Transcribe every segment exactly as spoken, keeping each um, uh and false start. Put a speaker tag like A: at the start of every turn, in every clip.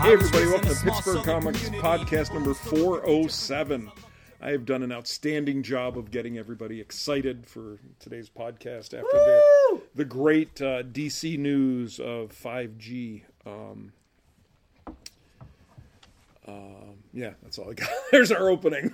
A: Hey everybody, welcome to Pittsburgh Comics podcast number four oh seven. I have done an outstanding job of getting everybody excited for today's podcast after the, the great uh, D C news of five G. Um, uh, yeah, that's all I got. There's our opening.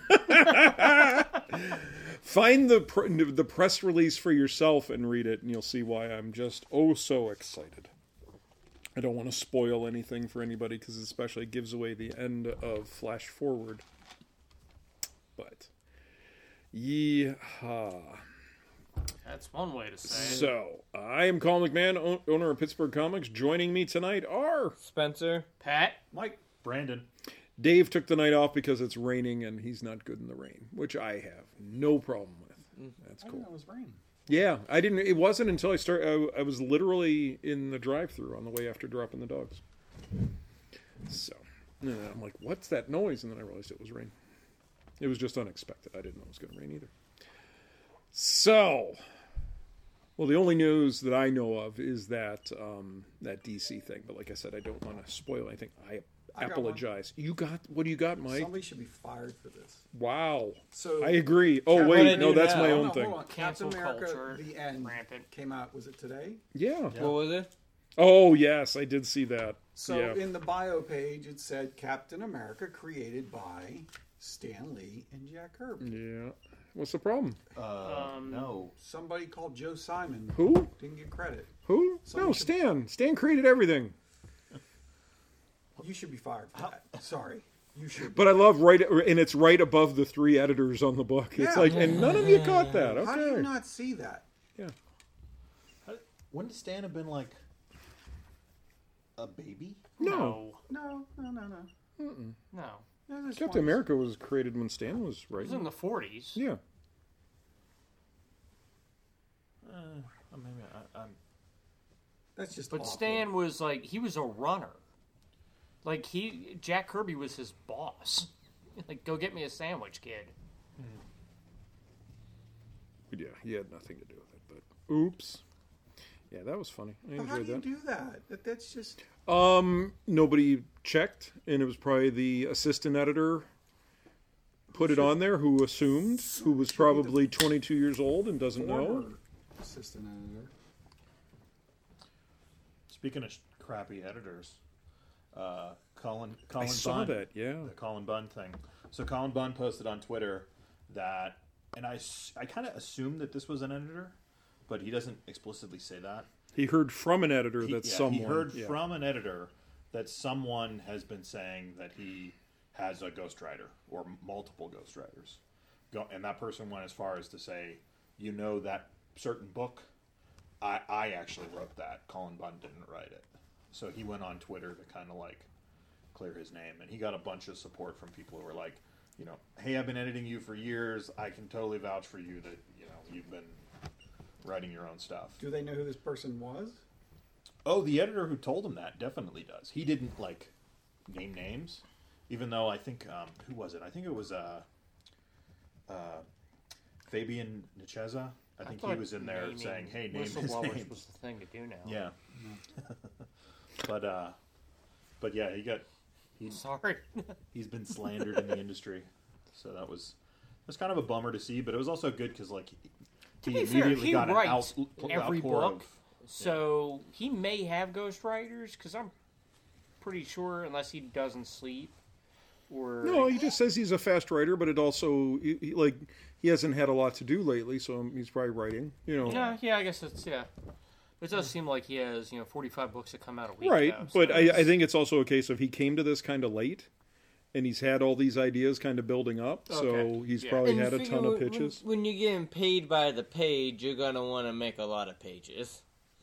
A: Find the pr- the press release for yourself and read it, and you'll see why I'm just oh so excited. I don't want to spoil anything for anybody because it especially gives away the end of Flash Forward. But, yeehaw.
B: That's one way to say it.
A: So, I am Colin McMahon, owner of Pittsburgh Comics. Joining me tonight are...
C: Spencer.
B: Pat.
D: Mike. Brandon.
A: Dave took the night off because it's raining and he's not good in the rain, which I have no problem with. That's cool.
D: I didn't know it was rain.
A: Yeah, I didn't. It wasn't until I started. I, I was literally in the drive-thru on the way after dropping the dogs. So, and then I'm like, "What's that noise?" And then I realized it was rain. It was just unexpected. I didn't know it was going to rain either. So, well, the only news that I know of is that um, that D C thing. But like I said, I don't want to spoil anything. I, I apologize. You got what do you got, Mike?
E: Somebody should be fired for this.
A: Wow.
E: So
A: I agree. Oh
E: Captain-
A: wait, no, that's
C: now?
A: my
E: Hold
A: own
E: on,
A: thing.
E: hold on. Captain
B: Cancel
E: America:
B: culture,
E: The End
B: rampant.
E: came out. Was it today?
A: Yeah.
C: What was it?
A: Oh yes, I did see that.
E: So
A: yeah.
E: in the bio page, it said Captain America created by Stan Lee and Jack Kirby.
A: Yeah. What's the problem?
D: Uh,
B: Um,
D: no.
E: Somebody called Joe Simon.
A: Who?
E: Didn't get credit.
A: Who?
E: Somebody
A: No,
E: should-
A: Stan. Stan created everything.
E: You should be fired for that. Sorry, you should. Be.
A: But I love right, and it's right above the three editors on the book. It's
E: Yeah.
A: like, and none of you caught that.
E: How do you
A: Okay.
E: not see that?
A: Yeah.
D: When did Stan have been like a baby?
A: No.
E: No, no, no, no.
B: No. No.
E: no there's
A: Captain
E: one-
A: America was created when Stan was
B: It was in
A: writing.
B: the forties.
A: Yeah.
D: Uh, maybe I, I'm.
E: That's just.
B: But
E: awful.
B: Stan was like, he was a runner. Like, he, Jack Kirby was his boss. Like, go get me a sandwich, kid.
A: But yeah, he had nothing to do with it. But oops. Yeah, that was funny. I
E: But how do
A: enjoyed
E: you
A: that.
E: do that? that? That's just.
A: Um, nobody checked, and it was probably the assistant editor put it on there who assumed, who was probably twenty-two years old and doesn't know.
E: former Assistant editor.
D: Speaking of sh- crappy editors, uh, Colin. Colin
A: I saw
D: Bunn,
A: that, yeah.
D: The Colin Bunn thing. So Colin Bunn posted on Twitter that, and I, s- I kind of assumed that this was an editor, but he doesn't explicitly say that.
A: He heard from an editor
D: He,
A: that
D: yeah,
A: someone...
D: he heard
A: yeah.
D: from an editor that someone has been saying that he has a ghostwriter or multiple ghostwriters. Go, and that person went as far as to say, you know that certain book? I, I actually wrote that. Colin Bunn didn't write it. So he went on Twitter to kind of like clear his name. And he got a bunch of support from people who were like, you know, hey, I've been editing you for years. I can totally vouch for you that, you know, you've been writing your own stuff.
E: Do they know who this person was?
D: Oh, the editor who told him that definitely does. He didn't like name names, even though I think um, who was it? I think it was uh, uh, Fabian Nicieza. I think he
B: thought
D: was in there
B: naming
D: saying, "Hey, name his
B: whistleblowers
D: name."
B: was the thing to do now.
D: Yeah, but uh, but yeah, he got he
B: Sorry.
D: he's been slandered in the industry, so that was it was kind of a bummer to see, but it was also good because like
B: To
D: he
B: be fair,
D: immediately
B: he
D: got an
B: writes
D: out,
B: every
D: outpour
B: book,
D: of,
B: so he may have ghostwriters, because I'm pretty sure, unless he doesn't sleep, or...
A: No, he just says he's a fast writer, but it also, he, he, like, he hasn't had a lot to do lately, so he's probably writing, you know.
B: Yeah, yeah, I guess it's, yeah. It does seem like he has, you know, forty-five books that come out a week.
A: Right,
B: though, so
A: but I,
B: it's-
A: I think it's also a case of he came to this kind of late, and he's had all these ideas kind of building up, so
B: Okay,
A: he's
B: yeah.
A: probably
C: And
A: had a
C: figure
A: ton of
C: when-
A: pitches.
C: When, when you're getting paid by the page, you're gonna want to make a lot of pages.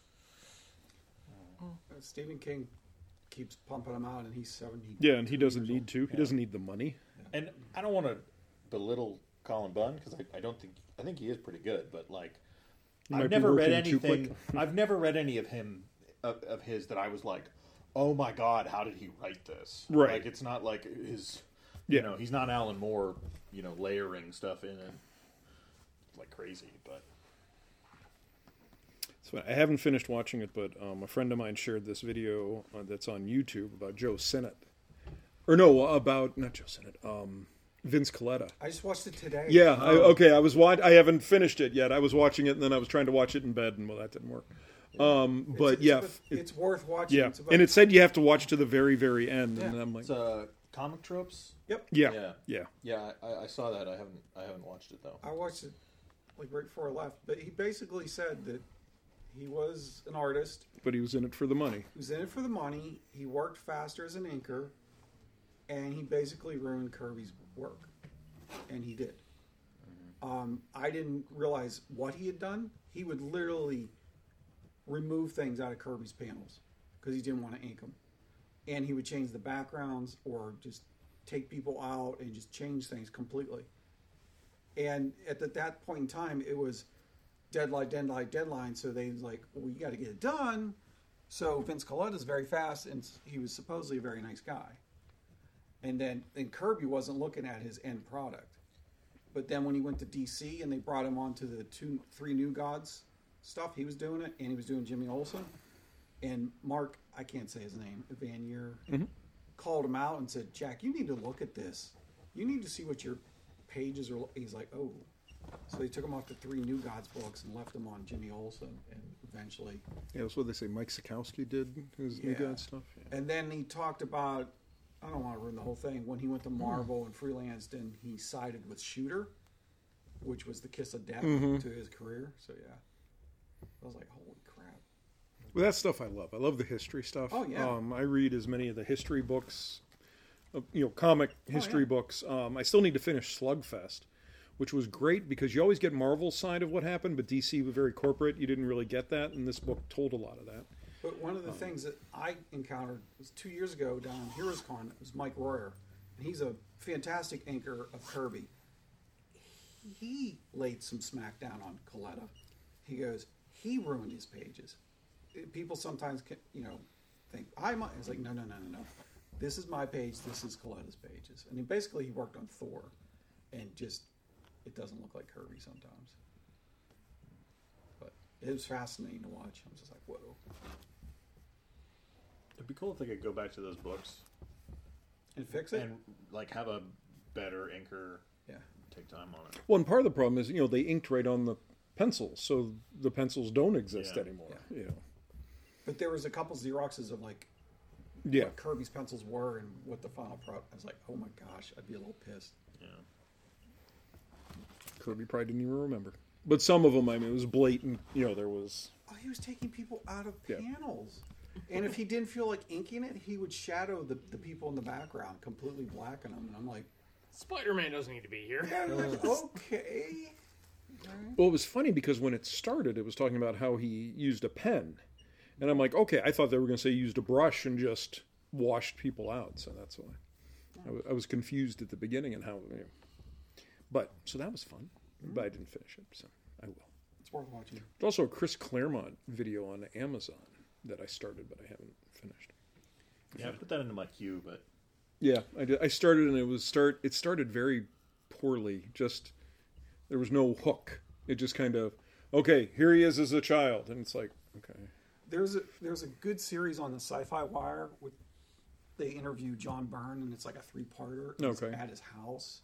E: Uh, Stephen King keeps pumping them out, and he's seventy.
A: Yeah, and he doesn't need to. He doesn't need the money.
D: And I don't want to belittle Colin Bunn because I, I don't think I think he is pretty good, but like
A: He might
D: I've
A: be
D: never read
A: working too
D: anything.
A: quick.
D: I've never read any of him of, of his that I was like, oh my god, how did he write this?
A: Right.
D: Like it's not like his. You
A: Yeah.
D: know, he's not Alan Moore. You know, layering stuff in it like crazy, but.
A: So I haven't finished watching it, but um, a friend of mine shared this video uh, that's on YouTube about Joe Sinnott. or no, about not Joe Sennett, um, Vince Coletta.
E: I just watched it today.
A: Yeah, I, okay. I was watch. I haven't finished it yet. I was watching it, and then I was trying to watch it in bed, and well, that didn't work. Um,
E: It's-
A: but
E: it's,
A: yeah,
E: it's,
A: it-
E: it's worth watching.
A: yeah,
E: It's about-
A: and it said you have to watch to the very, very end, and
E: Yeah.
A: I'm like,
D: It's uh, comic tropes.
E: Yep.
A: yeah,
F: Yeah.
A: yeah.
F: Yeah, I, I saw that. I haven't I haven't watched it though.
E: I watched it like right before I left, but he basically said that he was an artist.
A: But he was in it for the money.
E: He was in it for the money. He worked faster as an inker, and he basically ruined Kirby's work, and he did. Um, I didn't realize what he had done. He would literally remove things out of Kirby's panels because he didn't want to ink them, and he would change the backgrounds or just take people out and just change things completely. And at the, that point in time, it was deadline, deadline, deadline. So they was like, well, you got to get it done. So Vince Coletta's very fast, and he was supposedly a very nice guy. And then and Kirby wasn't looking at his end product. But then when he went to D C and they brought him on to the two, three New Gods stuff, he was doing it, and he was doing Jimmy Olsen. And Mark, I can't say his name, Vanier,
A: Mhm.
E: called him out and said, Jack, you need to look at this. You need to see what your pages are. He's like, oh. So they took him off the three New Gods books and left him on Jimmy Olsen, and eventually.
A: Yeah, that's what they say. Mike Sikowski did his New
E: Yeah.
A: God stuff. Yeah.
E: And then he talked about, I don't want to ruin the whole thing, when he went to Marvel and freelanced, and he sided with Shooter, which was the kiss of death
A: Mhm.
E: to his career. So yeah, I was like, holy crap.
A: Well, that stuff I love. I love the history stuff.
E: Oh, yeah.
A: Um, I read as many of the history books, uh, you know, comic history
E: yeah.
A: books. Um, I still need to finish Slugfest, which was great because you always get Marvel's side of what happened, but D C was very corporate. You didn't really get that, and this book told a lot of that.
E: But one of the things that I encountered was two years ago down in Heroes Con. It was Mike Royer, and he's a fantastic inker of Kirby. He laid some smack down on Coletta. He goes, he ruined his pages. People sometimes, can, you know, think I might. It's like, no, no, no, no, no. This is my page. This is Coletta's pages. And he basically he worked on Thor, and just it doesn't look like Kirby sometimes. But it was fascinating to watch. I was just like, whoa.
D: It'd be cool if they could go back to those books
E: And fix it.
D: and like have a better inker
E: Yeah.
D: take time on it.
A: Well, and part of the problem is, you know, they inked right on the pencils, so the pencils don't exist
D: Yeah.
A: anymore. You know.
E: But there was a couple Xeroxes of like
A: Yeah.
E: what Kirby's pencils were and what the final product. I was like, oh my gosh, I'd be a little pissed.
D: Yeah.
A: Kirby probably didn't even remember. But some of them, I mean, it was blatant. You know, there was.
E: Oh, he was taking people out of
A: Yeah.
E: panels. And if he didn't feel like inking it, he would shadow the, the people in the background, completely blacken them. And I'm like,
B: Spider-Man doesn't need to be here.
E: yeah, I'm like, okay.
A: Well, it was funny because when it started, it was talking about how he used a pen. And I'm like, okay, I thought they were going to say he used a brush and just washed people out. So that's why. I was, I was confused at the beginning and how. You know. But, so that was fun. But I didn't finish it, so I will.
E: It's worth watching.
A: There's also a Chris Claremont video on Amazon that I started, but I haven't finished.
D: Yeah, I put that into my queue, but
A: Yeah, I did. I started and it was start. It started very poorly. Just there was no hook. It just kind of okay. Here he is as a child, and it's like okay.
E: There's a there's a good series on the Sci-Fi Wire with they interview John Byrne, and it's like a three-parter. It's
A: Okay.
E: at his house,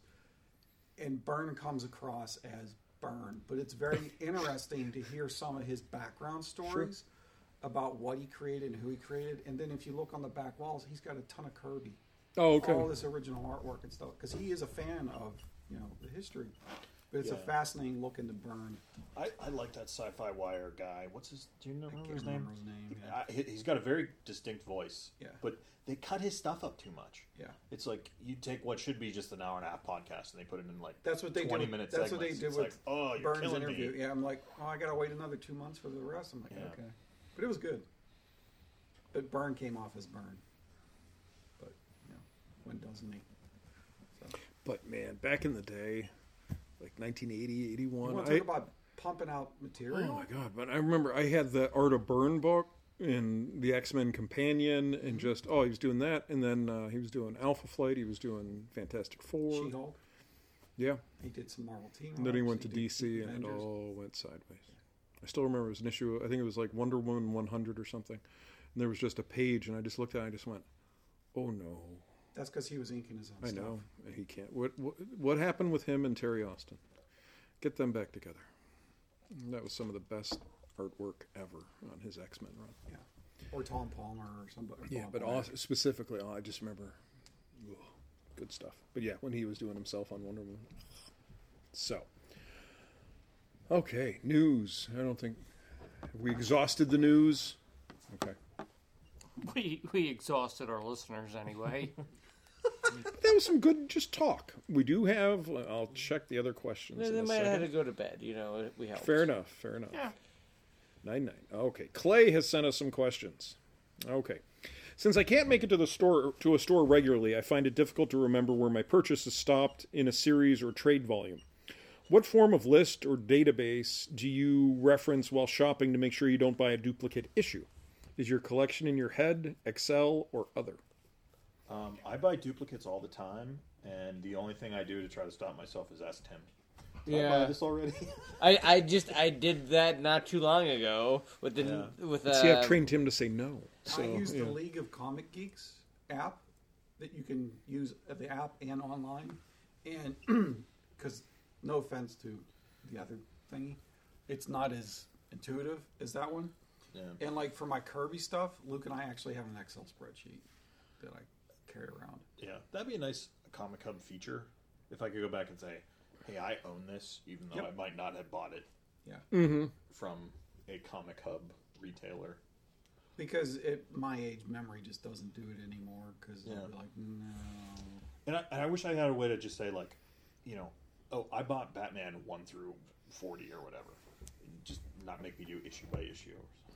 E: and Byrne comes across as Byrne, but it's very interesting to hear some of his background stories about what he created and who he created. And then if you look on the back walls, he's got a ton of Kirby,
A: Oh, okay.
E: all this original artwork and stuff, because he is a fan of you know the history. But it's a
D: Yeah.
E: fascinating look into Byrne.
D: I, I like that Sci-Fi Wire guy. What's his? Do you know
E: I
D: remember
E: can't
D: his name?
E: remember his name. Yeah.
D: I, he- he's got a very distinct voice.
E: Yeah.
D: But they cut his stuff up too much.
E: Yeah.
D: It's like you take what should be just an hour and a half podcast and they put it in like
E: That's what they
D: twenty
E: did.
D: minute
E: That's what they
D: segments.
E: did
D: It's
E: with
D: like, oh, you're
E: Byrne's
D: killing
E: interview.
D: me.
E: Yeah, I'm like, oh, I gotta wait another two months for the rest. I'm like,
D: Yeah.
E: okay, but it was good. But Byrne came off as Byrne. But you know, when doesn't he? So,
A: But man, back in the day, like nineteen eighty,
E: you
A: eighty-one.
E: want to
A: I,
E: talk about pumping out material?
A: oh my god! But I remember I had the Art of Byrne book and the X-Men Companion, and just oh, he was doing that, and then uh, he was doing Alpha Flight. He was doing Fantastic Four.
E: She-Hulk.
A: Yeah.
E: He did some Marvel team.
A: And then he
E: ups,
A: went to
E: did
A: D C, and it
E: Avengers.
A: all went sideways. I still remember it was an issue. I think it was like Wonder Woman one hundred or something. And there was just a page, and I just looked at it and I just went, "Oh no!"
E: That's because he was inking his own
A: I
E: stuff.
A: know he can't. What, what what happened with him and Terry Austin? Get them back together. That was some of the best artwork ever on his X-Men run.
E: Yeah. Or Tom Palmer or somebody.
A: Yeah,
E: Tom
A: but
E: Palmer.
A: Aus- specifically, oh, I just remember ugh, good stuff. But yeah, when he was doing himself on Wonder Woman. So, okay, news. I don't think have we exhausted the news. Okay,
B: We we exhausted our listeners anyway.
A: but that was some good just talk. We do have. I'll check the other questions.
C: They,
A: in
C: they
A: a
C: might have
A: second.
C: had to go to bed. You know, we helped.
A: Fair enough. Fair enough.
B: Yeah.
A: Nine nine. Okay, Clay has sent us some questions. Okay, since I can't make it to the store to a store regularly, I find it difficult to remember where my purchases stopped in a series or trade volume. What form of list or database do you reference while shopping to make sure you don't buy a duplicate issue? Is your collection in your head, Excel, or other?
D: Um, I buy duplicates all the time, and the only thing I do to try to stop myself is ask Tim. Did I buy
C: Yeah.
D: this already?
C: I, I just I did that not too long ago with the
D: Yeah.
C: with uh,
A: See, I've trained him to say no. So,
E: I use
A: yeah.
E: the League of Comic Geeks app that you can use at the app and online. And because, no offense to the other thingy, it's not as intuitive as that one.
D: Yeah.
E: And like for my Kirby stuff, Luke and I actually have an Excel spreadsheet that I carry around.
D: Yeah, that'd be a nice Comic Hub feature. If I could go back and say, hey, I own this, even though
E: Yep.
D: I might not have bought it
E: Yeah.
A: Mm-hmm.
D: from a Comic Hub retailer.
E: Because at my age, memory just doesn't do it anymore. Because
D: Yeah.
E: I'll be like, no.
D: And I, and I wish I had a way to just say, like, you know, oh, I bought Batman one through forty or whatever. Just not make me do issue by issue.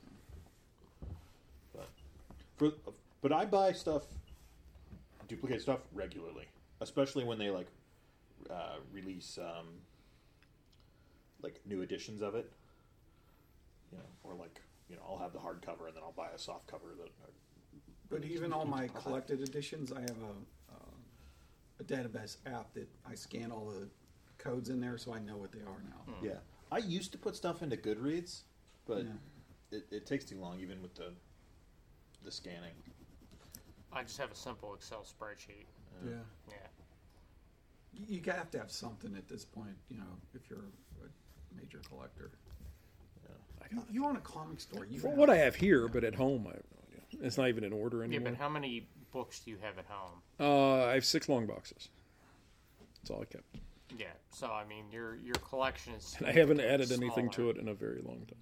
D: But for but I buy stuff, duplicate stuff regularly, especially when they like uh, release um, like new editions of it. You know, or like you know, I'll have the hardcover and then I'll buy a soft cover that.
E: But even all my collected editions, I have a, uh, a database app that I scan all the codes in there so I know what they are now.
D: Yeah, I used to put stuff into Goodreads, but
E: Yeah.
D: it, it takes too long, even with the the scanning.
B: I just have a simple Excel spreadsheet.
E: Yeah.
B: Yeah.
E: You you have to have something at this point, you know, if you're a major collector. You, you own a comic store. You
A: For
E: have,
A: what I have here, but at home, I have no idea. It's not even in order
B: Yeah,
A: anymore.
B: but how many books do you have at home?
A: Uh, I have six long boxes. That's all I kept.
B: Yeah. So I mean, your your collection is.
A: And I haven't added anything to
B: smaller.
A: it in a very long time.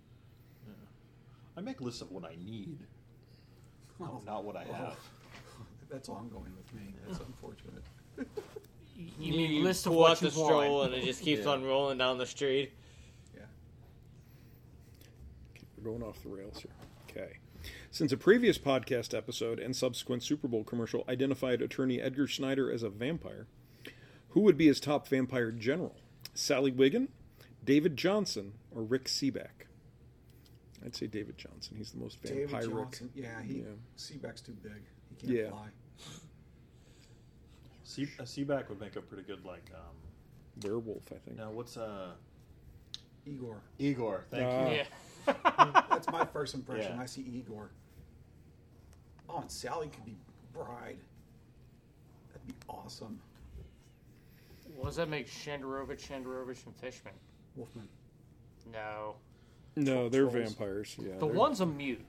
D: I make lists of what I need,
E: Oh,
D: not what I have.
E: that's ongoing with me. That's unfortunate.
B: You,
C: you,
B: mean
C: you
B: list of
C: pull
B: what
C: out
B: you
C: the stroll
B: want.
C: and it just keeps
D: Yeah.
C: on rolling down the street.
E: Yeah.
A: We're going off the rails here. Okay. Since a previous podcast episode and subsequent Super Bowl commercial identified attorney Edgar Schneider as a vampire, who would be his top vampire general? Sally Wiggin, David Johnson, or Rick Seaback? I'd say David Johnson. He's the most
E: David
A: vampiric.
E: Johnson. Yeah, he
A: Yeah.
E: Seaback's too big. He can't
A: Yeah.
E: fly.
D: Sea, a Seaback would make a pretty good like. Um,
A: Werewolf, I think.
D: now what's uh
E: Igor.
D: Igor? Thank
A: Ah.
D: you.
B: Yeah.
E: That's my first impression.
D: Yeah.
E: I see Igor. Oh, and Sally could be bride. That'd be awesome.
B: What does that make Shenderovich, Shenderovich, and Fishman?
E: Wolfman.
B: No.
A: No, they're
E: Trolls.
A: vampires. Yeah.
B: The
A: they're-
B: one's a mute.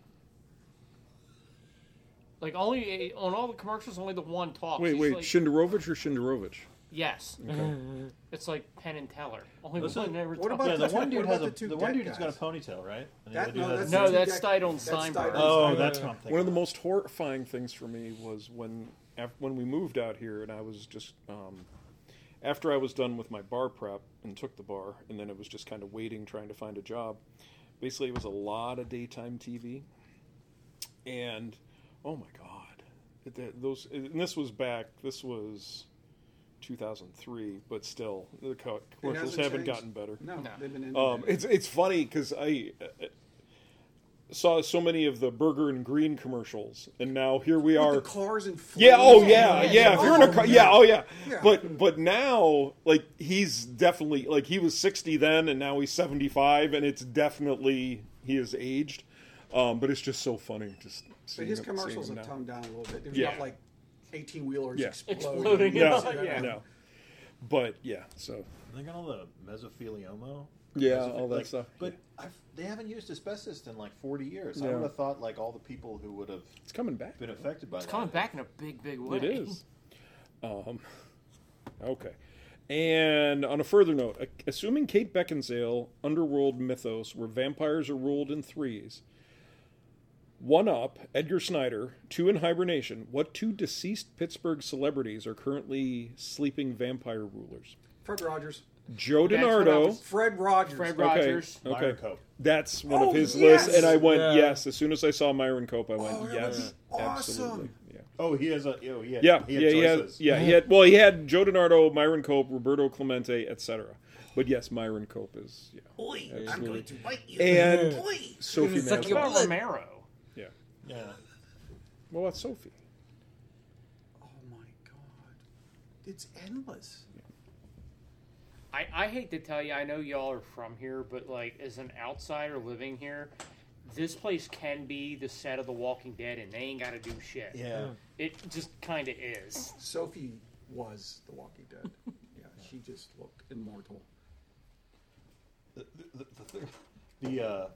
B: Like only on all the commercials, only the one talks.
A: Wait,
B: He's
A: wait.
B: like-
A: Shinderovich or Shinderovich?
B: yes, it's like Penn and Teller. Only
D: Listen,
B: one never
E: what
B: talks.
E: about
D: Yeah, the
E: the-
D: one dude
E: what
D: has
E: about
D: a
E: the two
D: the one
E: dead
D: dude has got a
E: guys?
D: ponytail, right? And the
E: That-
D: other dude
E: no,
D: has-
E: that's
B: No,
E: the
B: that's
E: two deck-
B: Stidon
E: that's
B: Steinberg.
E: Stidon
D: Oh,
E: Steinberg.
D: that's what I'm thinking.
A: One of the most horrifying things for me was when af- when we moved out here, and I was just um, after I was done with my bar prep and took the bar, and then it was just kind of waiting, trying to find a job. Basically, it was a lot of daytime T V, and oh my god, it, that- those and this was back. This was two thousand three, but still, the co- commercials
E: hasn't
A: haven't
E: changed.
A: gotten better.
E: No,
B: No.
E: they've been in
A: Um, it's it's funny because I uh, saw so many of the Burger and Green commercials, and now here we are.
E: the cars and
A: Yeah. Oh
E: flames.
A: yeah. Yeah. If you're in a car, yeah. Oh yeah.
E: Yeah.
A: But but now, like he's definitely like he was sixty then, and now he's seventy-five, and it's definitely he has aged. Um, but it's just so funny. Just
E: But
A: seeing
E: his
A: him- seeing
E: commercials
A: him
E: have
A: now.
E: toned down a little bit. There's
A: Yeah.
E: not like eighteen wheelers
A: Yeah.
E: exploding.
B: Exploding.
A: Yeah,
B: Yeah.
A: no. But yeah, so
D: They got all the mesothelioma.
A: yeah,
D: Mesoph-
A: all that
D: like,
A: stuff.
D: But I've, they haven't used asbestos in like forty years. I
A: Yeah.
D: would have thought like all the people who would have
A: It's coming back.
D: been affected by
B: It's
D: that.
B: coming back in a big, big way.
A: It is. Um, okay. And on a further note, a- assuming Kate Beckinsale underworld mythos where vampires are ruled in threes, one up, Edgar Snyder, two in hibernation, what two deceased Pittsburgh celebrities are currently sleeping vampire rulers?
E: Fred Rogers.
A: Joe
B: That's what I
A: DiNardo.
B: was-
E: Fred Rogers.
B: Fred
A: Okay.
B: Rogers.
A: Okay.
D: Myron Cope.
A: That's one
E: Oh,
A: of his
E: yes!
A: lists, and I went
C: Yeah.
A: yes. As soon as I saw Myron Cope, I went
E: Oh, that
A: yes,
E: would be awesome.
A: absolutely. Yeah.
D: Oh, he has a. Oh, he had.
A: Yeah,
D: he had
A: yeah, he had,
D: choices.
A: yeah, he had. Well, he had Joe DiNardo, Myron Cope, Roberto Clemente, et cetera. But yes, Myron Cope is. Yeah.
E: Oi, I'm
A: Absolutely.
E: going to bite you.
A: And
E: Oi.
A: Sophie
C: Suck
A: Maslow.
C: your
B: What about
C: blood.
B: Romero?
A: Yeah.
D: Yeah.
A: Well, that's Sophie.
E: Oh my god. It's endless.
B: I, I hate to tell you, I know y'all are from here, but like as an outsider living here, this place can be the set of The Walking Dead, and they ain't got to do shit.
D: Yeah.
B: It just kind of is.
E: Sophie was The Walking Dead. Yeah, she just looked immortal.
D: The the the, the, the uh,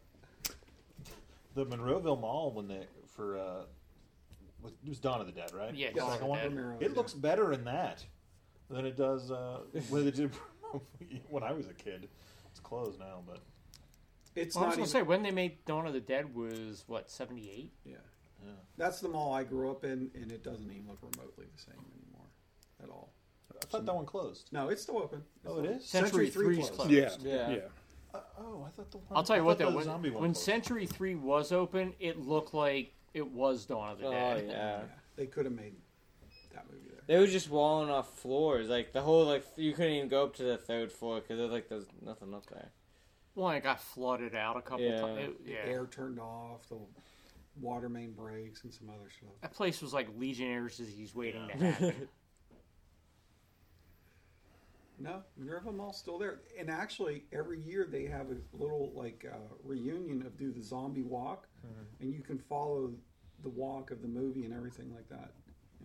D: the Monroeville Mall when they for uh, was, it was Dawn of the Dead, right?
B: Yeah,
D: The
B: Dawn of
D: second
B: the
D: one?
B: Dead.
E: Romero,
D: It
E: yeah.
D: looks better in that than it does uh, when it did when I was a kid. It's closed now, but
E: It's
B: Well, I
E: not
B: was
E: even.
B: gonna say when they made Dawn of the Dead was what seventy-eight.
E: Yeah. That's the mall I grew up in, and it doesn't even look remotely the same anymore at all.
D: I thought that one closed.
E: No, it's still open. It's
D: Oh, it
E: still-
D: is?
B: Century
E: three
B: three's
E: closed.
B: closed.
A: Yeah.
C: Yeah.
A: Yeah.
D: Uh, oh, I thought the one.
B: I'll tell you
D: I
B: what
D: thought
B: though,
D: the
B: when,
D: zombie one
B: when
D: closed.
B: Century Three was open, it looked like it was Dawn of the
C: Oh
B: Dead.
C: yeah.
E: Yeah, they could have made that movie there.
C: They were just walling off floors, like the whole like you couldn't even go up to the third floor because there's like there's nothing up there.
B: Well, it got flooded out a couple
C: Yeah.
B: times. It-
E: The
B: Yeah,
E: air turned off, the water main breaks, and some other stuff.
B: that place was like Legionnaire's disease waiting to happen.
E: No, Minerva Mall's still there. And actually, every year they have a little like uh, reunion of do the zombie walk, and you can follow the walk of the movie and everything like that. Yeah.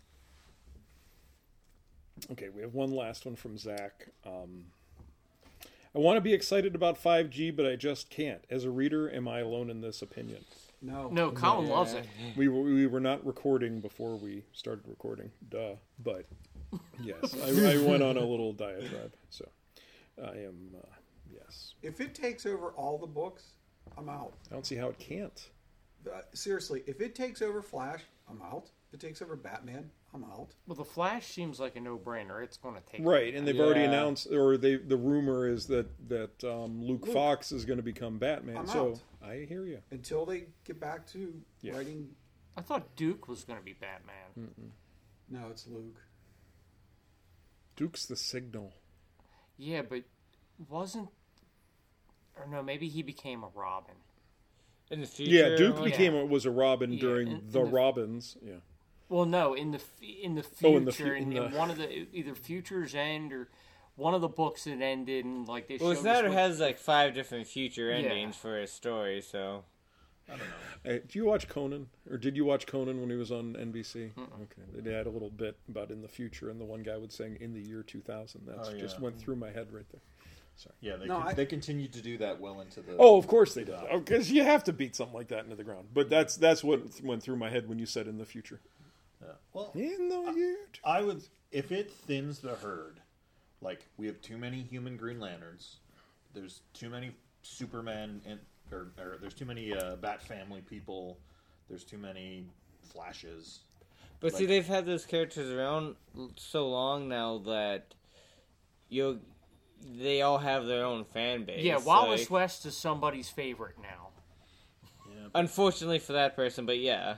A: Okay, we have one last one from Zach. Um, I want to be excited about five G, but I just can't. As a reader, am I alone in this opinion?
E: No,
B: No, Colin
C: Yeah.
B: loves it.
A: We were, we were not recording before we started recording, duh. But yes, I, I went on a little diatribe. So I am, uh, yes.
E: If it takes over all the books, I'm out.
A: I don't see how it can't.
E: Uh, seriously, if it takes over Flash, I'm out. If it takes over Batman, I'm out.
B: Well, the Flash seems like a no-brainer. It's going to take
A: Right, and they've already
C: Yeah.
A: announced, or they the rumor is that that um, Luke,
E: Luke.
A: Fox is going to become Batman.
E: I'm
A: so
E: out.
A: I hear you.
E: Until they get back to
A: Yeah.
E: writing.
B: I thought Duke was going to be Batman.
E: No, it's Luke.
A: Duke's the signal.
B: Yeah, but wasn't or no? Maybe he became a Robin.
C: In the future,
A: Yeah, Duke
C: like-
A: became a, was a Robin
B: Yeah,
A: during
B: in-
A: the
B: in the-
A: Robins. Yeah.
B: Well, no, in the f- in the future,
A: Oh, in the fu-
B: in,
A: in
B: in
A: the-
B: one of the either Futures End or one of the books that ended, and like they
C: Well,
B: showed us
C: Snyder
B: what-
C: has like five different future
B: Yeah.
C: endings for his story, so
A: Hey, do you watch Conan, or did you watch Conan when he was on N B C? Okay, they had a little bit about in the future, and the one guy would saying "in the year two thousand." That's
D: Oh, yeah.
A: just went through my head right there.
D: Yeah, they
E: No,
D: con-
E: I-
D: they continued to do that well into the.
A: Oh, of course they did, because you have to beat something like that into the ground. But that's that's what went through my head when you said "in the future."
D: Yeah. Well,
A: In the year. two-
D: I would if it thins the herd, like we have too many human Green Lanterns, there's too many Superman and or, or there's too many uh, Bat Family people, there's too many Flashes.
C: But see,
D: Like-
C: they've had those characters around so long now that you they all have their own fan base.
B: Yeah, Wallace
C: like-
B: West is somebody's favorite now.
D: Yeah,
C: Unfortunately for that person, but yeah.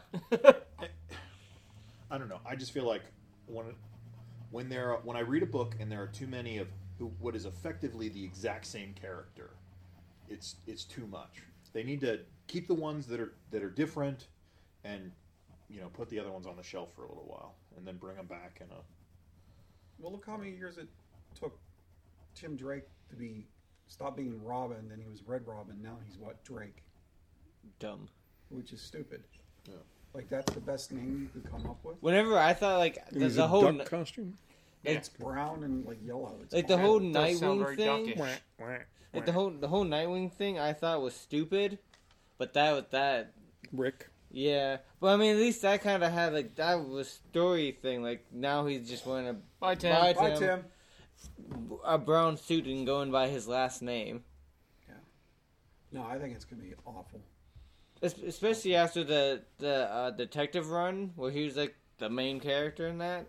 D: I don't know. I just feel like when when there are, when I read a book and there are too many of who what is effectively the exact same character, it's it's too much. They need to keep the ones that are that are different, and you know put the other ones on the shelf for a little while, and then bring them back in a.
E: Well, look how many years it took Tim Drake to be stop being Robin, then he was Red Robin. Now he's what Drake,
C: Dumb.
E: which is stupid. Like that's the best name you could come up with.
C: Whenever I thought like the,
A: He's
C: the
A: a
C: whole
A: duck
C: n-
A: costume.
E: It's brown and like yellow. It's
C: like the
E: awesome.
C: whole
B: It does sound
C: Nightwing
B: very
C: thing,
B: duckish.
C: like the whole the whole Nightwing thing, I thought was stupid, but that was that.
A: Rick.
C: Yeah, but I mean, at least that kind of had like that was story thing. Like now he's just wearing a
B: Bye, Tim.
C: Bye,
E: Bye,
C: Tim.
E: Tim.
C: a brown suit and going by his last name.
E: No, I think it's gonna be awful.
C: Es- Especially after the the uh, detective run, where he was like the main character in that.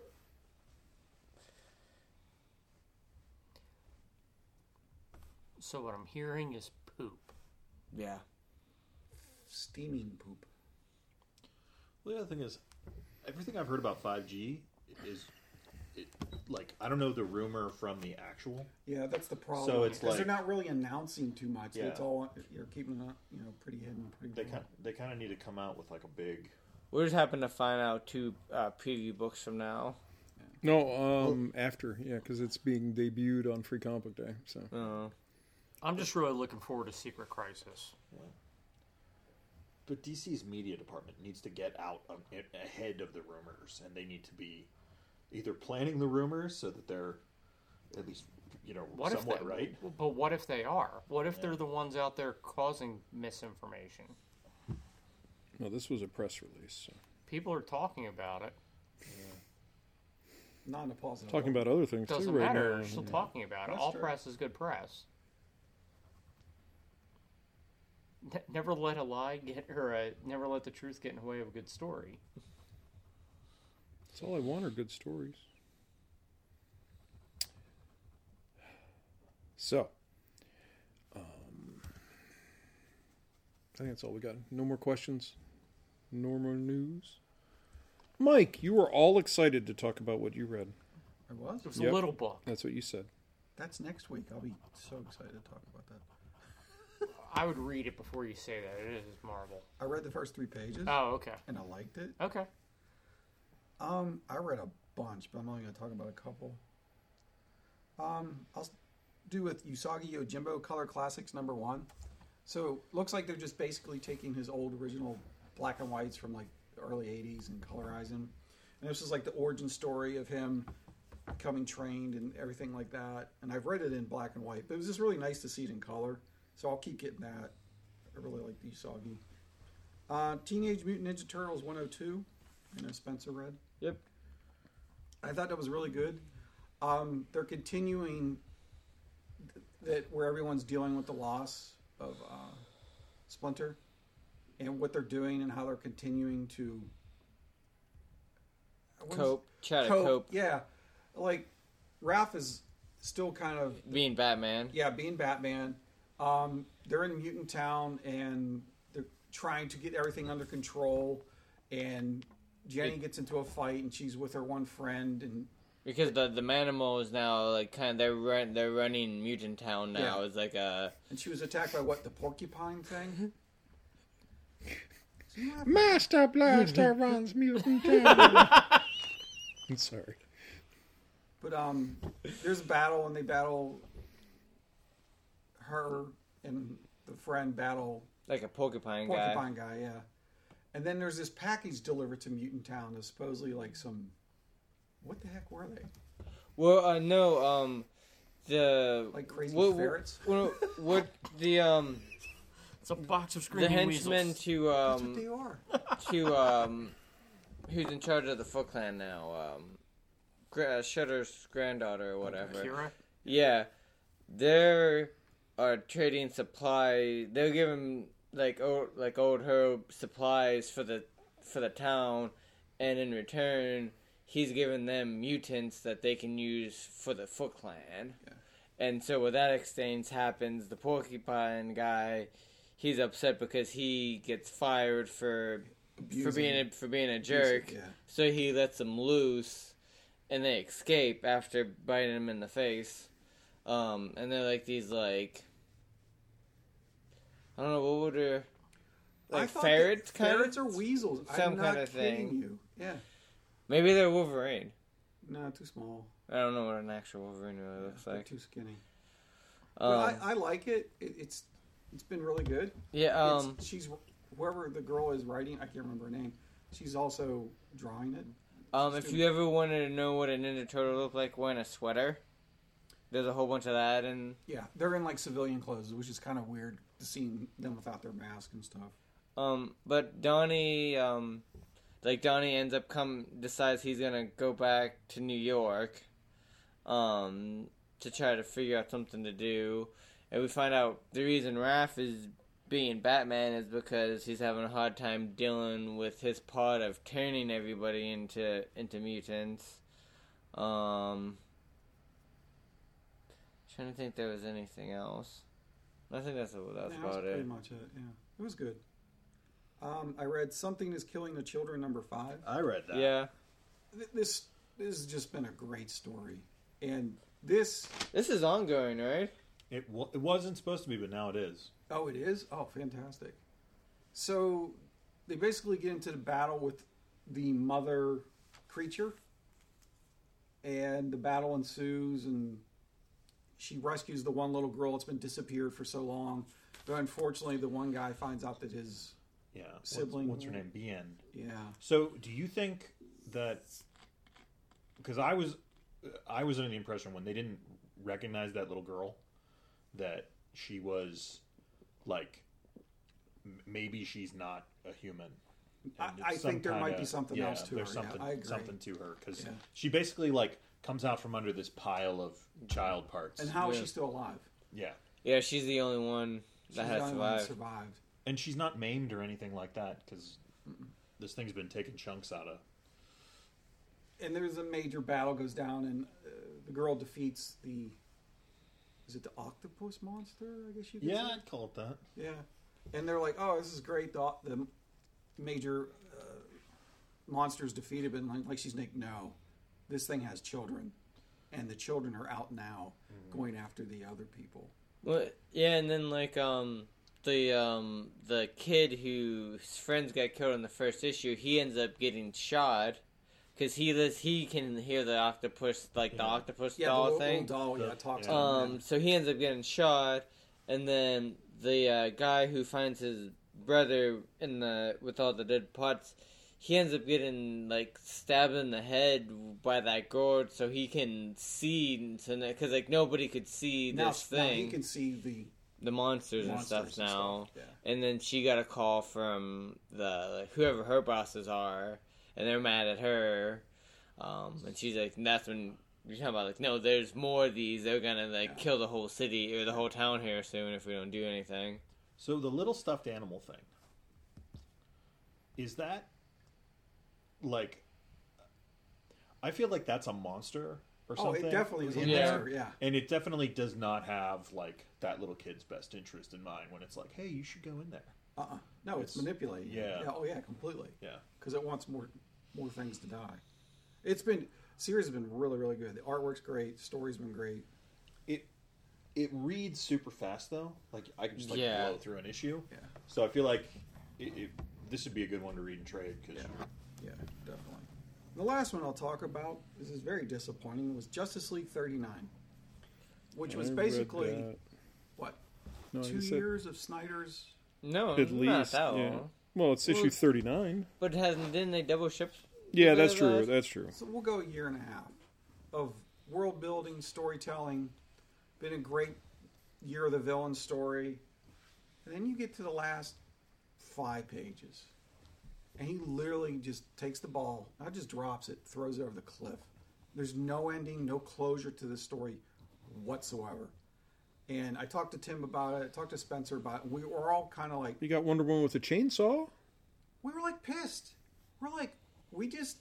B: So what I'm hearing is poop.
C: Yeah.
E: Steaming poop.
D: Well, the other thing is, everything I've heard about five G is, it, like, I don't know the rumor from the actual.
E: Yeah, that's the problem.
D: So it's
E: because
D: like-
E: they're not really announcing too much.
D: Yeah.
E: It's all you're keeping it, you know, pretty hidden, pretty.
D: They
E: well.
D: kind they kind of need to come out with like a big.
C: We just happened to find out two uh, preview books from now.
A: No, um, after, yeah, because it's being debuted on Free Comic Book Day. So
C: Uh,
B: I'm just really looking forward to Secret Crisis.
D: But D C's media department needs to get out of, ahead of the rumors, and they need to be either planning the rumors so that they're at least, you know,
B: What if
D: somewhat
B: they,
D: right.
B: But what if they are? What if they're the ones out there causing misinformation?
A: no, this was a press release. So.
B: People are talking about it.
E: Not in a positive.
A: Talking
E: way.
A: about other things
B: Doesn't
A: too right
B: matter.
A: now.
B: They're still talking about it.
E: That's
B: All
E: true.
B: press is good press. Ne- never let a lie get, or uh, never let the truth get in the way of a good story.
A: That's all I want are good stories. So, um, I think that's all we got. No more questions. No more news. Mike, you were all excited to talk about what you read.
E: I was.
B: It was
A: Yep.
B: a little book.
A: That's what you said.
E: That's next week. I'll be so excited to talk about that.
B: I would read it before you say that. It is Marvel.
E: I read the first three pages
B: Oh, okay.
E: and I liked it.
B: Okay.
E: Um, I read a bunch, but I'm only going to talk about a couple. Um, I'll s- do with Usagi Yojimbo Color Classics number one. So looks like they're just basically taking his old original black and whites from like the early eighties and colorizing them. And this is like the origin story of him becoming trained and everything like that. And I've read it in black and white, but it was just really nice to see it in color. So I'll keep getting that. I really like the Usagi. Uh, Teenage Mutant Ninja Turtles one oh two. I know Spencer read.
C: Yep.
E: I thought that was really good. Um, they're continuing th- that where everyone's dealing with the loss of uh, Splinter and what they're doing and how they're continuing to what is-
C: Cope. Try to
E: cope.
C: cope.
E: Yeah, like Raph is still kind of
C: Being Batman.
E: yeah, being Batman. Um, they're in Mutant Town and they're trying to get everything under control. And Jenny gets into a fight and she's with her one friend. And
C: Because the the Manimal is now like kind of they're run, they're running Mutant Town now.
E: Yeah.
C: It's like a
E: and she was attacked by what, the porcupine thing?
A: Master Blaster runs Mutant Town. I'm sorry.
E: But um, there's a battle and they battle. Her and the friend battle
C: like a porcupine,
E: porcupine guy. Yeah. And then there's this package delivered to Mutant Town. That's supposedly like some. What the heck were they?
C: guy. Well, uh, no, um, the
E: Like crazy
C: what,
E: ferrets?
C: What, what the um
B: It's a box of
C: the
B: screaming
C: henchmen
B: weasels.
C: to
E: That's
C: um
E: what they are.
C: to um who's in charge of the Foot Clan now? Um, Gra- uh, Shudder's granddaughter or whatever.
B: Kira?
C: Yeah, they're are trading supply. They're giving like old like old herb supplies for the for the town, and in return, he's giving them mutants that they can use for the Foot Clan.
E: Yeah.
C: And so when that exchange happens, the porcupine guy, he's upset because he gets fired for for
E: Abusing-
C: being a, for being a
E: abusing,
C: jerk.
E: yeah.
C: So he lets them loose, and they escape after biting him in the face. Um, and they're like these like I don't know what would they
E: I
C: like
E: thought
C: ferrets
E: that
C: kind
E: ferrets
C: of
E: or weasels.
C: Some
E: I'm not
C: kind of
E: kidding
C: thing.
E: you. Yeah.
C: maybe they're Wolverine.
E: No, too small.
C: I don't know what an actual Wolverine really looks
E: They're
C: like.
E: too skinny.
C: Um,
E: But I, I like it. it. It's it's been really good.
C: yeah,
E: It's-
C: um,
E: she's whoever the girl is writing. I can't remember her name, She's also drawing it.
C: Um,
E: She's
C: if
E: doing-
C: you ever wanted to know what a Ninja Turtle looked like wearing a sweater, there's a whole bunch of that, and
E: Yeah, they're in like civilian clothes, which is kind of weird to see them without their mask and stuff.
C: um, but Donnie, um, like Donnie ends up come decides he's gonna go back to New York, um, to try to figure out something to do, and we find out the reason Raph is being Batman is because he's having a hard time dealing with his part of turning everybody into into mutants. Um, trying to think there was anything else. I think that's, that's
E: Yeah, that was
C: about
E: pretty
C: it.
E: much it. Yeah, it was good. Um, I read Something is Killing the Children, number five.
D: I read that.
C: Yeah,
E: Th- This this has just been a great story, and this
C: this is ongoing, right?
D: It w- it wasn't supposed to be, but now it is.
E: oh it is oh fantastic. So they basically get into the battle with the mother creature, and the battle ensues, and she rescues the one little girl that's been disappeared for so long. But unfortunately, the one guy finds out that his
D: Yeah. What's-
E: Sibling.
D: What's, her name? Bien.
E: yeah
D: So, do you think that? Because I was, I was under the impression when they didn't recognize that little girl, that she was, like, m- maybe she's not a human.
E: I,
D: And
E: I
D: it's some
E: think there might
D: kinda-
E: be something
D: yeah,
E: else to
D: there's
E: her.
D: something,
E: yeah, I agree.
D: something to her because
E: Yeah.
D: she basically like comes out from under this pile of child parts.
E: And how is
C: Yeah.
E: she still alive?
D: yeah,
C: Yeah, she's the only one
E: She's
C: that
E: the
C: has
E: only one that
C: survived.
E: survived.
D: and she's not maimed or anything like that because this thing's been taking chunks out of.
E: And there's a major battle goes down, and uh, the girl defeats the. Is it the octopus monster? I guess you could
D: Yeah,
E: say.
D: I'd call it that.
E: Yeah. And they're like, "Oh, this is great." The, the major uh, monster's defeated, but like, like she's like, "No, this thing has children, and the children are out now, going after the other people."
C: Well, yeah, and then like um the um the kid whose friends got killed in the first issue, he ends up getting shot because he does he can hear the octopus like the
D: Yeah.
C: octopus
E: Yeah,
C: doll
E: the little,
C: thing.
E: little doll. Yeah,
D: The-
E: talks
D: yeah.
E: to
C: Um,
E: him.
C: so he ends up getting shot, and then the uh, guy who finds his brother in the with all the dead parts, he ends up getting like stabbed in the head by that gourd, so he can see, because like nobody could see
E: Now,
C: this
E: now
C: thing,
E: he can see the
C: the monsters, and
E: monsters
C: stuff now.
E: Yeah.
C: And then she got a call from the like, whoever her bosses are, and they're mad at her. Um, and she's like, and that's when you're talking about like, no, there's more of these. They're gonna like
E: Yeah.
C: kill the whole city or the whole town here soon if we don't do anything.
D: So the little stuffed animal thing, is that like? I feel like that's a monster or
E: Oh,
D: something.
E: it definitely is a
D: in
C: Yeah.
E: monster. Yeah.
D: And it definitely does not have like that little kid's best interest in mind when it's like, hey, you should go in there.
E: Uh-uh. No, it's,
D: It's-
E: manipulating. you.
D: yeah.
E: Oh yeah, completely.
D: Yeah.
E: Because it wants more more things to die. It's been series has been really really good. The artwork's great. The story's been great.
D: It it reads super fast though. Like I can just like
C: Yeah.
D: blow through an issue.
E: Yeah.
D: So I feel like it, it, this would be a good one to read and trade because
E: Yeah, definitely. The last one I'll talk about, this is very disappointing, was Justice League thirty-nine, which was
A: I read
E: basically
A: that.
E: what
A: No,
E: two
A: you said
E: years of Snyder's.
C: No,
A: at
C: not
A: least.
C: that
A: Yeah.
C: long.
A: Well, it's
C: Well,
A: issue thirty-nine.
C: But hasn't didn't they double ship?
A: Yeah,
C: a bit
A: that's
C: of
A: true.
C: that?
A: That's true.
E: So we'll go a year and a half of world building, storytelling. Been a great year of the villain story, and then you get to the last five pages, and he literally just takes the ball, not just drops it, throws it over the cliff. There's no ending, no closure to this story whatsoever. And I talked to Tim about it. I talked to Spencer about it. We were all kind of like,
A: You got Wonder Woman with a chainsaw?
E: we were like pissed. We're like, we just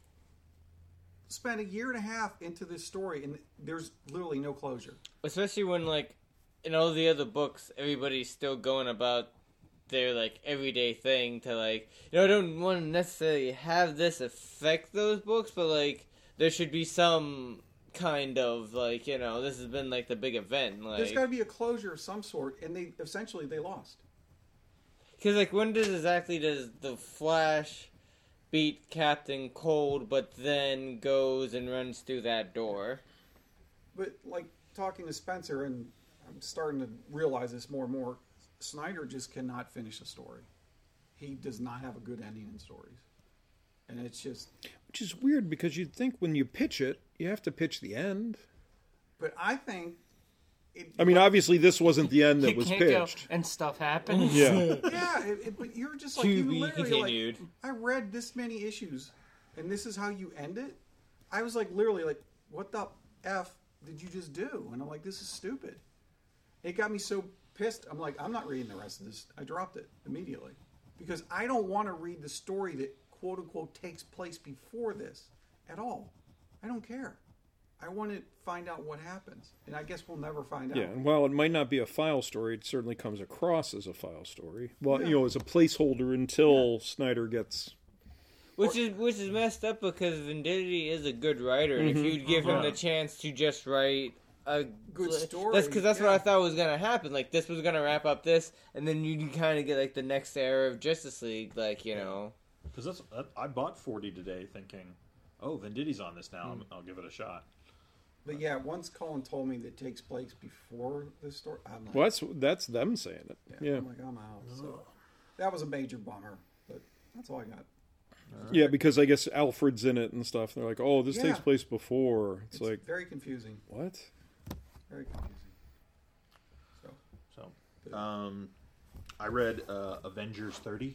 E: spent a year and a half into this story, and there's literally no closure.
C: Especially when like in all the other books, everybody's still going about their like everyday thing to like you know I don't want to necessarily have this affect those books, but like there should be some kind of like you know this has been like the big event
E: There's
C: like
E: got to be a closure of some sort, and they essentially they lost.
C: because like when does exactly does the Flash beat Captain Cold, but then goes and runs through that door?
E: But like talking to Spencer, and I'm starting to realize this more and more. Snyder just cannot finish a story. He does not have a good ending in stories. and it's just.
A: Which is weird because you'd think when you pitch it, you have to pitch the end.
E: But I think. It,
A: I mean, obviously, this wasn't the end that
B: You
A: was
B: can't go,
A: pitched.
B: and stuff happens.
A: Yeah.
E: yeah, it, it, but you're just like
C: To
E: you
C: be
E: literally
C: continued.
E: like. I read this many issues, and this is how you end it. I was like, literally, like, what the f did you just do? And I'm like, this is stupid. It got me so pissed. I'm like, I'm not reading the rest of this. I dropped it immediately because I don't want to read the story that quote unquote takes place before this at all. I don't care. I want to find out what happens, and I guess we'll never find out.
A: Yeah, and while it might not be a file story, it certainly comes across as a file story. Well,
E: Yeah.
A: you know, as a placeholder until Snyder gets.
C: Which is which is messed up because Venditti is a good writer, and if you'd give him the chance to just write a
E: Good story,
C: that's because that's what
E: yeah.
C: I thought was gonna happen. Like this was gonna wrap up this, and then you kind of get like the next era of Justice League, like you know.
D: Because that's I bought forty today, thinking, "Oh, Venditti's on this now. I'll give it a shot."
E: But yeah, once Colin told me that it takes place before the story, I'm like,
A: Well, that's that's them saying it.
E: yeah,
A: Yeah,
E: I'm like, I'm out. So that was a major bummer, but that's all I got.
A: yeah, because I guess Alfred's in it and stuff. They're like, "Oh, this
E: Yeah.
A: takes place before." It's,
E: It's
A: like,
E: very confusing.
A: what?
E: Very confusing. So
D: So, um, I read uh, Avengers thirty.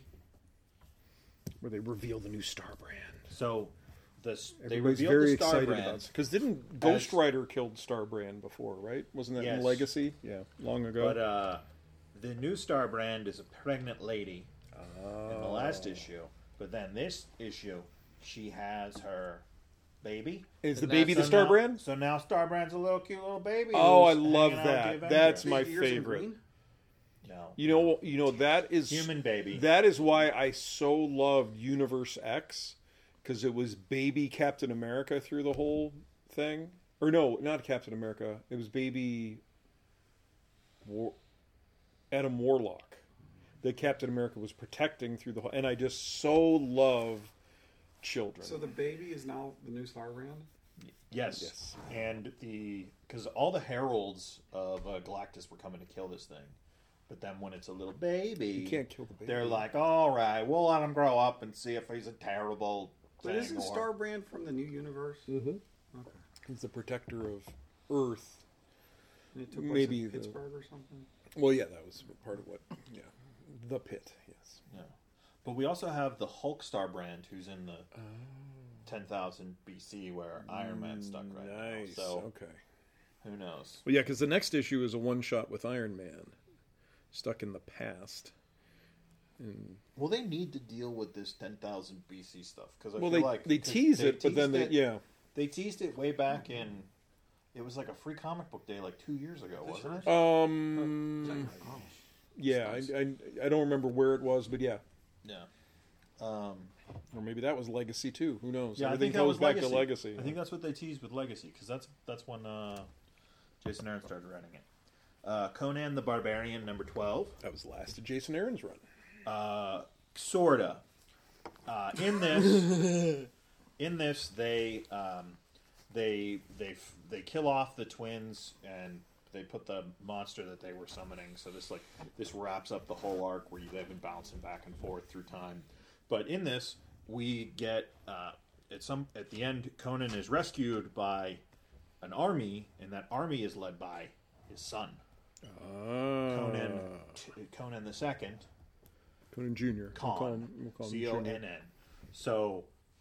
A: Where they reveal the new Star brand.
D: So, this they
A: Everybody's
D: revealed
A: very
D: the Star
A: excited
D: brand.
A: about it. Because didn't Ghost Rider killed Star brand before, right? Wasn't that in
D: Yes.
A: Legacy? Yeah, long ago.
D: But uh, the new Star brand is a pregnant lady in the last issue. But then this issue, she has her baby.
A: Is the
C: And
A: baby the
D: So
A: Star
D: now-
A: brand?
D: So now Star brand's a little cute little baby.
A: Oh, I
D: who's
A: love
D: hanging out with the
A: that.
D: Avengers.
A: That's my
E: Big ears and
A: favorite.
E: green?
D: No.
A: You know, you know that is
D: Human baby.
A: That is why I so loved Universe X, because it was baby Captain America through the whole thing. Or no, not Captain America. It was baby War- Adam Warlock that Captain America was protecting through the whole. And I just so love children.
E: So the baby is now the new Star brand.
D: Yes.
A: Yes.
D: And the because all the heralds of uh, Galactus were coming to kill this thing, but then when it's a little baby,
A: you can't kill the baby.
D: they're like, "All right, we'll let him grow up and see if he's a terrible."
E: But
D: thing
E: isn't
D: or-
E: Star brand from the new universe?
A: Mm-hmm.
E: Okay.
A: He's the protector of Earth.
E: And it took place
A: Maybe
E: in
A: the-
E: Pittsburgh or something.
A: Well, yeah, that was part of what. Yeah, the pit. Yes.
D: Yeah. But we also have the Hulk Star brand, who's in the
A: Oh.
D: ten thousand B C, where Iron Man's stuck right
A: Nice.
D: now. So
A: Okay.
D: who knows?
A: Well, yeah, because the next issue is a one shot with Iron Man, stuck in the past. And,
D: Well, they need to deal with this ten thousand B C stuff because I
A: well,
D: feel
A: they
D: like
A: they
D: 'cause
A: tease
D: they
A: it, but then
D: teased
A: they
D: it-
A: yeah.
D: they teased it way back in. It was like a free comic book day, like two years ago, wasn't it?
A: Um. Yeah, I, I I don't remember where it was, but yeah,
D: Yeah. Um,
A: or maybe that was Legacy too. Who knows?
D: yeah, I
A: Everything
D: think that
A: goes
D: was
A: back
D: Legacy.
A: to Legacy.
D: I think that's what they teased with Legacy because that's that's when uh, Jason Aaron started writing it. Uh, Conan the Barbarian, number twelve.
A: that was last of Jason Aaron's run.
D: Uh, sorta. Uh, in this, in this, they um, they they they kill off the twins and they put the monster that they were summoning. So this like this wraps up the whole arc where they've been bouncing back and forth through time. But in this, we get uh, at some at the end, Conan is rescued by an army, and that army is led by his son,
A: Ah,
D: Conan Conan the Second.
A: Conan Junior We'll call
D: Con.
A: him, we'll call him
D: C O N
A: Junior.
D: N. So,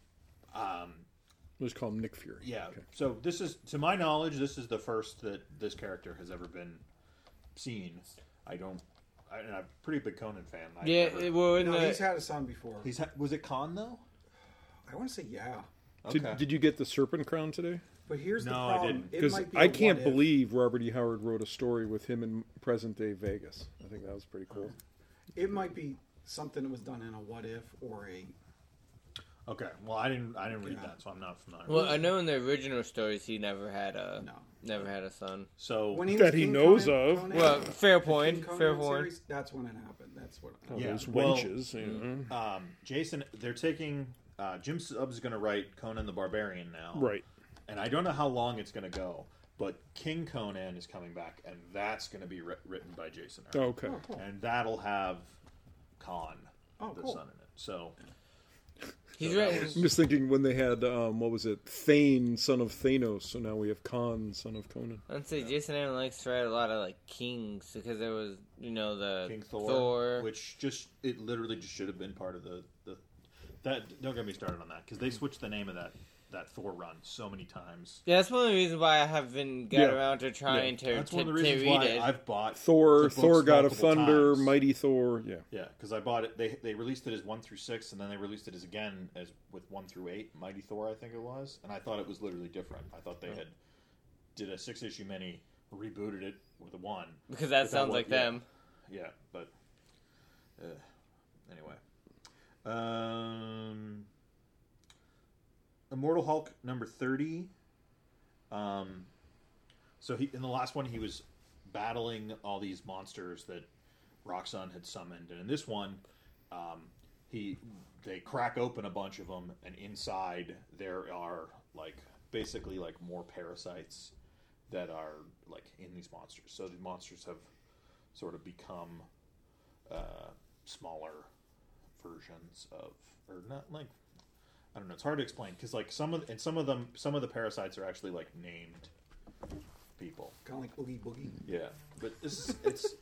D: um,
A: We'll just call him Nick Fury.
D: yeah.
A: Okay.
D: So this is, to my knowledge, this is the first that this character has ever been seen. I don't. I, and I'm a pretty big Conan fan. I
C: Yeah,
D: never-
C: it- well, in
E: No,
C: the,
E: he's had a son before.
D: he's ha- was it Khan though?
E: I want to say yeah,
A: Did, did you get the Serpent Crown today?
E: but here's the
D: No, I
E: problem.
D: didn't.
E: It
A: Because
E: might be
A: I
E: a
A: can't
E: what if.
A: believe Robert E. Howard wrote a story with him in present day Vegas. I think that was pretty cool.
E: It might be something that was done in a what if or a.
D: Okay. Well, I didn't. I didn't read
E: Yeah.
D: that, so I'm not familiar.
C: well, I know in the original stories he never had a
E: No.
C: never had a son.
D: so
E: When he
A: That
E: was
A: he
E: King
A: knows
E: Conan-
A: of.
E: Conan-
C: Well, fair
E: the
C: point,
E: King Conan
C: fair point.
E: series, that's when it happened. That's what.
A: Oh,
D: Yeah,
A: those
D: well,
A: wenches. you know.
D: um, Jason, they're taking uh, Jim Stubbs is going to write Conan the Barbarian now,
A: Right.
D: And I don't know how long it's going to go, but King Conan is coming back, and that's going to be writ- written by Jason Aaron.
A: Okay.
E: Oh, cool.
D: And that'll have Khan,
E: Oh,
D: the
E: cool.
D: son in it. So
C: He's
D: So that
C: right.
D: was-
A: I'm just thinking when they had um, what was it, Thane, son of Thanos. So now we have Khan, son of Conan.
C: I'd say Jason Aaron likes to write a lot of like kings because there was, you know, the
D: King Thor,
C: Thor.
D: which just it literally just should have been part of the, the that. Don't get me started on that because they switched the name of that that Thor run so many times.
C: Yeah, that's one of the reasons why I haven't got
A: Yeah.
C: around to trying to,
D: That's
C: to,
D: one of the
C: to
D: reasons
C: read
D: why
C: it.
D: I've bought
A: Thor,
D: the books
A: Thor, God of
D: multiple
A: Thunder,
D: times.
A: Mighty Thor. Yeah,
D: Yeah, because I bought it. They they released it as one through six, and then they released it as again as with one through eight. Mighty Thor, I think it was, and I thought it was literally different. I thought they had did a six issue mini, rebooted it with a one.
C: because that
D: But that
C: sounds
D: was-
C: like
D: yeah.
C: them.
D: Yeah, but uh, anyway, um, Immortal Hulk number thirty. Um, so he in the last one he was battling all these monsters that Roxxon had summoned, and in this one, um, he they crack open a bunch of them, and inside there are like basically like more parasites that are like in these monsters. So the monsters have sort of become uh, smaller versions of, or not like I don't know. It's hard to explain because like some of and some of them, some of the parasites are actually like named people.
E: Kind of like Oogie Boogie.
D: Yeah, but this is it's.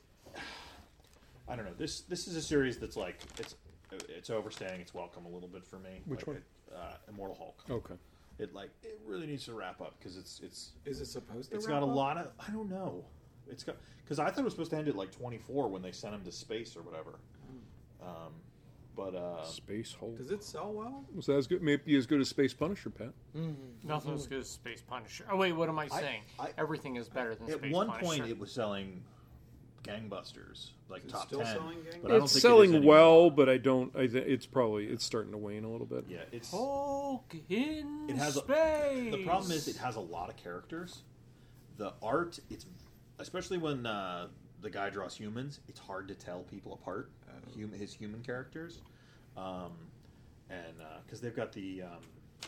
D: I don't know. This this is a series that's like it's it's overstaying its welcome a little bit for me.
A: Which
D: Like,
A: one?
D: It, uh, Immortal Hulk.
A: okay.
D: It like it really needs to wrap up because it's it's
E: Is it supposed to?
D: it's
E: wrap
D: got a
E: up?
D: lot of I don't know. It's got because I thought it was supposed to end at like twenty-four when they sent him to space or whatever. Um, but uh,
A: Space Hulk.
E: Does it sell well?
A: Was that as good? Maybe as good as Space Punisher, Pat.
B: Nothing as good as Space Punisher. Oh wait, what am I saying?
D: I-
B: Everything is better than
D: at
B: Space
D: one
B: Punisher.
D: point it was selling gangbusters like
E: Is it
D: top
E: still
D: ten.
E: selling gangbusters?
D: But I don't
A: It's
D: think it is
A: selling
D: anymore.
A: well, but I don't. I think it's probably it's starting to wane a little bit.
D: Yeah, it's
B: Hulk in
D: It has a-
B: space.
D: the problem is it has a lot of characters. The art, it's especially when uh, the guy draws humans, it's hard to tell people apart. Hum, his human characters, um, and because they've got the um,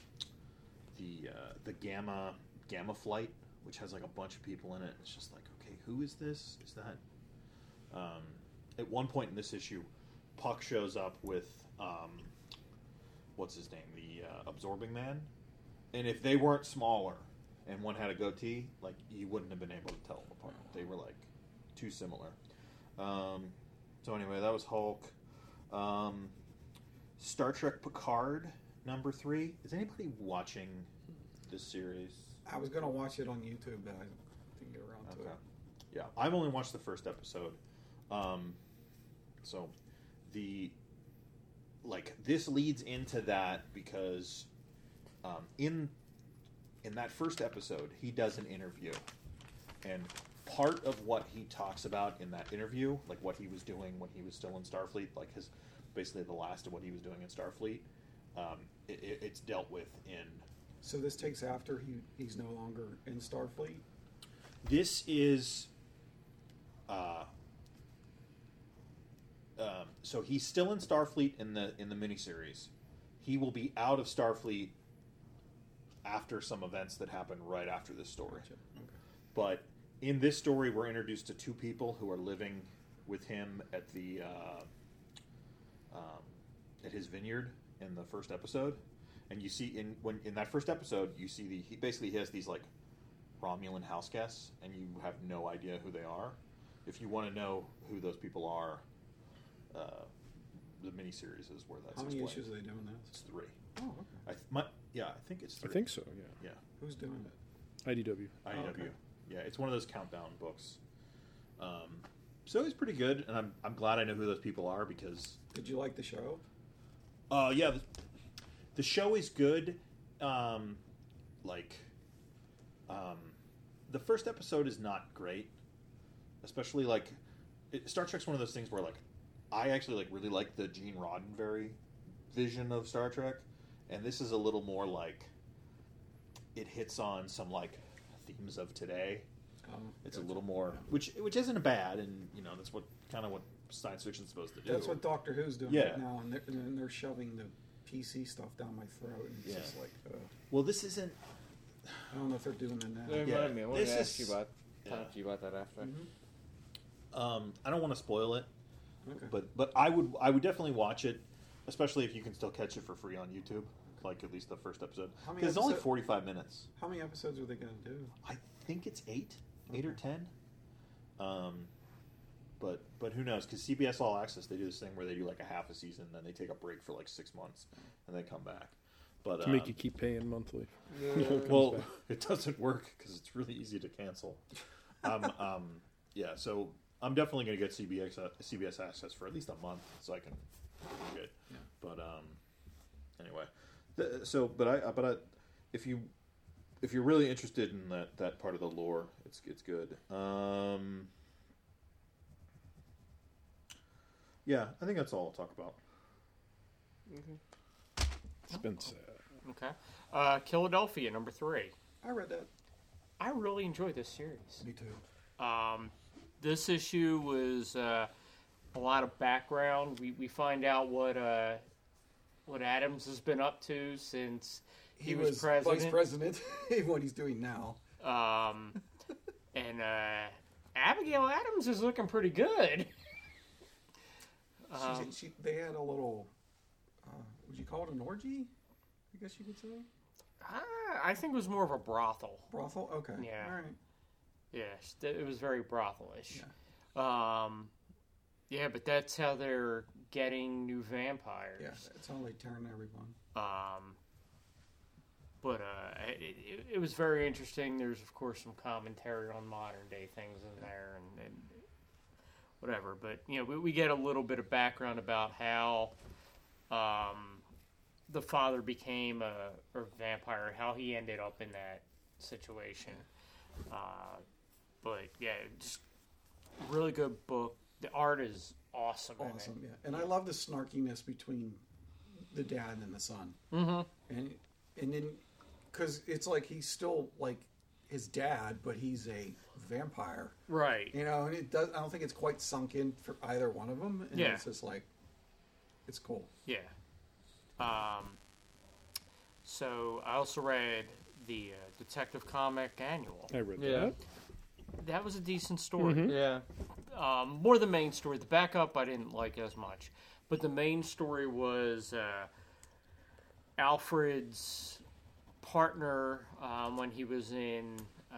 D: the uh, the gamma gamma flight, which has like a bunch of people in it. It's just like, okay, who is this? Is that? Um, at one point in this issue, Puck shows up with um, what's his name, the uh, Absorbing Man, and if they weren't smaller and one had a goatee, like you wouldn't have been able to tell them apart. They were like too similar. Um, so anyway, that was Hulk. Um, Star Trek Picard number three. Is anybody watching this series?
E: I was gonna watch it on YouTube, but I didn't get around to
D: Okay.
E: it.
D: Yeah, I've only watched the first episode. Um, so the like this leads into that because um, in in that first episode he does an interview, and part of what he talks about in that interview, like what he was doing when he was still in Starfleet, like his basically the last of what he was doing in Starfleet, um, it, it, it's dealt with in.
E: So this takes after he he's no longer in Starfleet.
D: This is, uh, um, so he's still in Starfleet in the in the miniseries. He will be out of Starfleet after some events that happen right after this story.
E: Gotcha. Okay.
D: But in this story, we're introduced to two people who are living with him at the uh, um, at his vineyard in the first episode, and you see in when in that first episode, you see the he basically he has these like Romulan house guests, and you have no idea who they are. If you want to know who those people are, uh, the miniseries is where that's
E: How many
D: explained.
E: issues are they doing
D: It's
E: this?
D: three.
E: Oh, okay.
D: I th- my, yeah, I think it's
A: I
D: three.
A: think so. Yeah.
D: Yeah,
E: Who's doing it?
A: I D W.
D: I D W.
E: okay.
D: Yeah, it's one of those countdown books. Um, so it's pretty good, and I'm I'm glad I know who those people are because
E: Did you like the show?
D: uh yeah, the, the show is good. Um, like, um, the first episode is not great, especially like it, Star Trek's one of those things where like I actually like really like the Gene Roddenberry vision of Star Trek, and this is a little more like it hits on some like themes of today.
E: Um,
D: It's
E: gotcha.
D: a little more, which which isn't bad, and you know that's what kind of what science fiction's supposed to do.
E: That's what Doctor Who's doing
D: Yeah.
E: right now, and they're, and they're shoving the P C stuff down my throat, and it's
D: Yeah.
E: just like, uh,
D: Well, this isn't.
E: I don't know if they're doing it now.
C: That reminded
D: Yeah,
C: me. I wanted
D: this
C: to ask
D: is-
C: you about
D: yeah.
C: talk to you about that after.
E: Mhm.
D: Um, I don't want to spoil it,
E: Okay.
D: but but I would I would definitely watch it. especially if you can still catch it for free on YouTube, like at least the first episode.
E: How many
D: Because it's only
E: episode-
D: forty-five minutes.
E: How many episodes are they going to do?
D: I think it's eight, eight or ten. Um, but but who knows? Because C B S All Access, they do this thing where they do like a half a season, then they take a break for like six months, and then come back. But
A: To
D: um,
A: make you keep paying monthly.
D: well,
A: back.
D: it doesn't work because it's really easy to cancel. um, um, yeah, so I'm definitely going to get C B S uh, C B S Access for at least a month, so I can do it.
E: Yeah.
D: But um, anyway, the, so but I but I, if you if you're really interested in that, that part of the lore, it's it's good. Um, yeah, I think that's all I'll talk about.
A: It's been sad.
B: Okay. Uh, Philadelphia, number three.
E: I read that.
B: I really enjoyed this series.
E: Me too.
B: Um, this issue was uh, a lot of background. We we find out what uh, what Adams has been up to since he,
E: He,
B: was,
E: was,
B: president.
E: vice president. What he's doing now.
B: Um, and uh, Abigail Adams is looking pretty good. Um,
E: she, she, they had a little. Uh, would you call it an orgy? I guess you could say
B: I, I think it was more of a brothel.
E: brothel. Okay.
B: Yeah.
E: All right.
B: Yes, it was very brothelish. Um, yeah, but that's how they're getting new vampires.
E: Yeah. That's how they turn everyone.
B: Um, but uh, it, it, it was very interesting. There's, of course, some commentary on modern day things in there and, and whatever. But, you know, we, we get a little bit of background about how um, the father became a, a vampire, how he ended up in that situation. Uh, but, yeah, just really good book. The art is awesome. in it.
E: Awesome. Yeah. And I love the snarkiness between the dad and the son.
B: Mm-hmm.
E: And and then because it's like he's still like his dad, but he's a vampire.
B: Right.
E: You know, and it does. I don't think it's quite sunk in for either one of them. And
B: Yeah.
E: it's just like, it's cool.
B: Yeah. Um, so I also read the uh, Detective Comic Annual.
A: I read
C: Yeah.
A: that.
B: That was a decent story.
A: Mhm.
C: Yeah.
B: Um, more the main story. The backup I didn't like as much, but the main story was uh, Alfred's partner um, when he was in uh,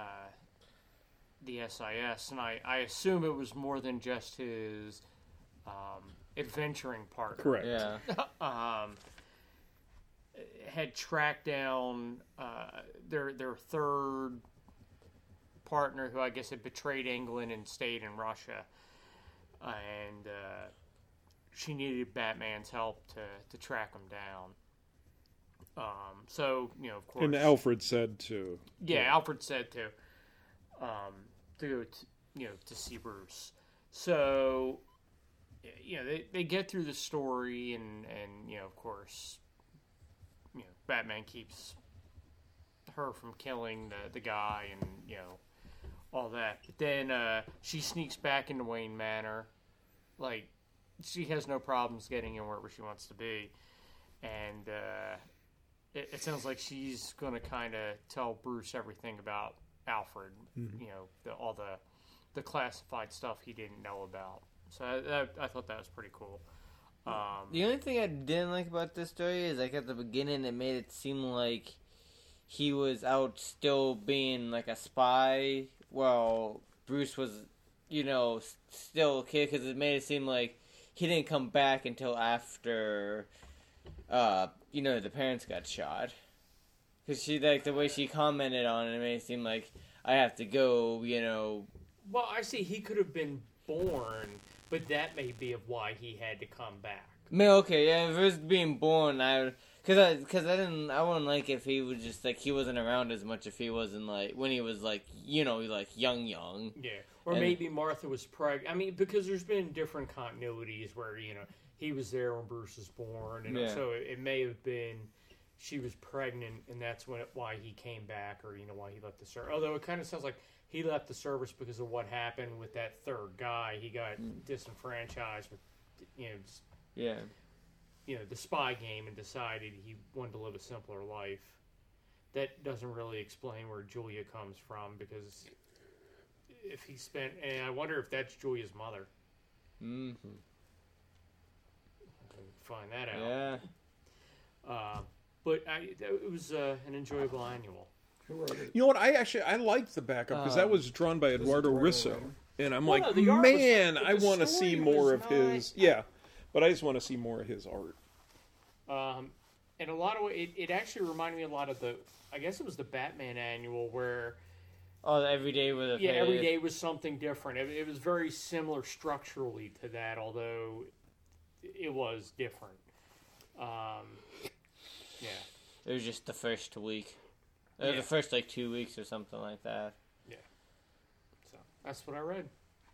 B: the S I S, and I, I assume it was more than just his um, adventuring partner.
A: Correct.
C: Yeah.
B: um, had tracked down uh, their their third partner, who I guess had betrayed England and stayed in Russia, and uh, she needed Batman's help to, to track him down. Um, so you know, of course,
A: And Alfred said to.
B: yeah, Alfred said to um, to go to, you know, to see Bruce. So you know, they, they get through the story, and, and you know, of course, you know, Batman keeps her from killing the, the guy, and you know, all that. But then uh, she sneaks back into Wayne Manor, like she has no problems getting in wherever she wants to be, and uh, it, it sounds like she's going to kind of tell Bruce everything about Alfred.
A: Mhm.
B: You know, the, all the the classified stuff he didn't know about. So I, I, I thought that was pretty cool. Um,
C: The only thing I didn't like about this story is, like, at the beginning, it made it seem like he was out still being, like, a spy, while Bruce was, you know, s- still a kid, because it made it seem like he didn't come back until after, uh, you know, the parents got shot. Because she, like, the way she commented on it, it made it seem like, I have to go, you know.
B: well, I see he could have been born, but that may be of why he had to come back.
C: I mean, okay, yeah, if it was being born, I would, cause I, cause I didn't, I wouldn't like if he was just like he wasn't around as much if he wasn't like when he was like, you know, like young, young.
B: Yeah, or
C: And-
B: maybe Martha was pregnant. I mean, because there's been different continuities where, you know, he was there when Bruce was born, and
C: Yeah.
B: so it, it may have been she was pregnant, and that's when it, why he came back, or you know, why he left the service. Although it kind of sounds like he left the service because of what happened with that third guy. He got disenfranchised with, you know, s-
C: Yeah,
B: you know, the spy game, and decided he wanted to live a simpler life. That doesn't really explain where Julia comes from, because if he spent, and I wonder if that's Julia's mother.
C: mm.
B: find that out.
C: Yeah.
B: Uh, but I, it was uh, an enjoyable annual.
E: Who wrote it?
A: You know what? I actually I liked the backup because that
C: Um,
A: was drawn by Eduardo
E: Eduardo
A: Risso,
E: writer?
A: and I'm
B: Well,
A: like,
B: no, the art was-
A: man,
B: but
A: I
B: the
A: want to see
B: story
A: more
B: was
A: of his.
B: not-
A: Yeah, but I just want to see more of his art.
B: Um, in a lot of ways, it, it actually reminded me a lot of the, I guess it was the Batman annual where,
C: Oh, every day with a
B: yeah, every
C: face.
B: day was something different. It, it was very similar structurally to that, although it was different. Um, yeah.
C: It was just the first week. Or
B: Yeah.
C: the first, like, two weeks or something like that.
B: So that's what I read.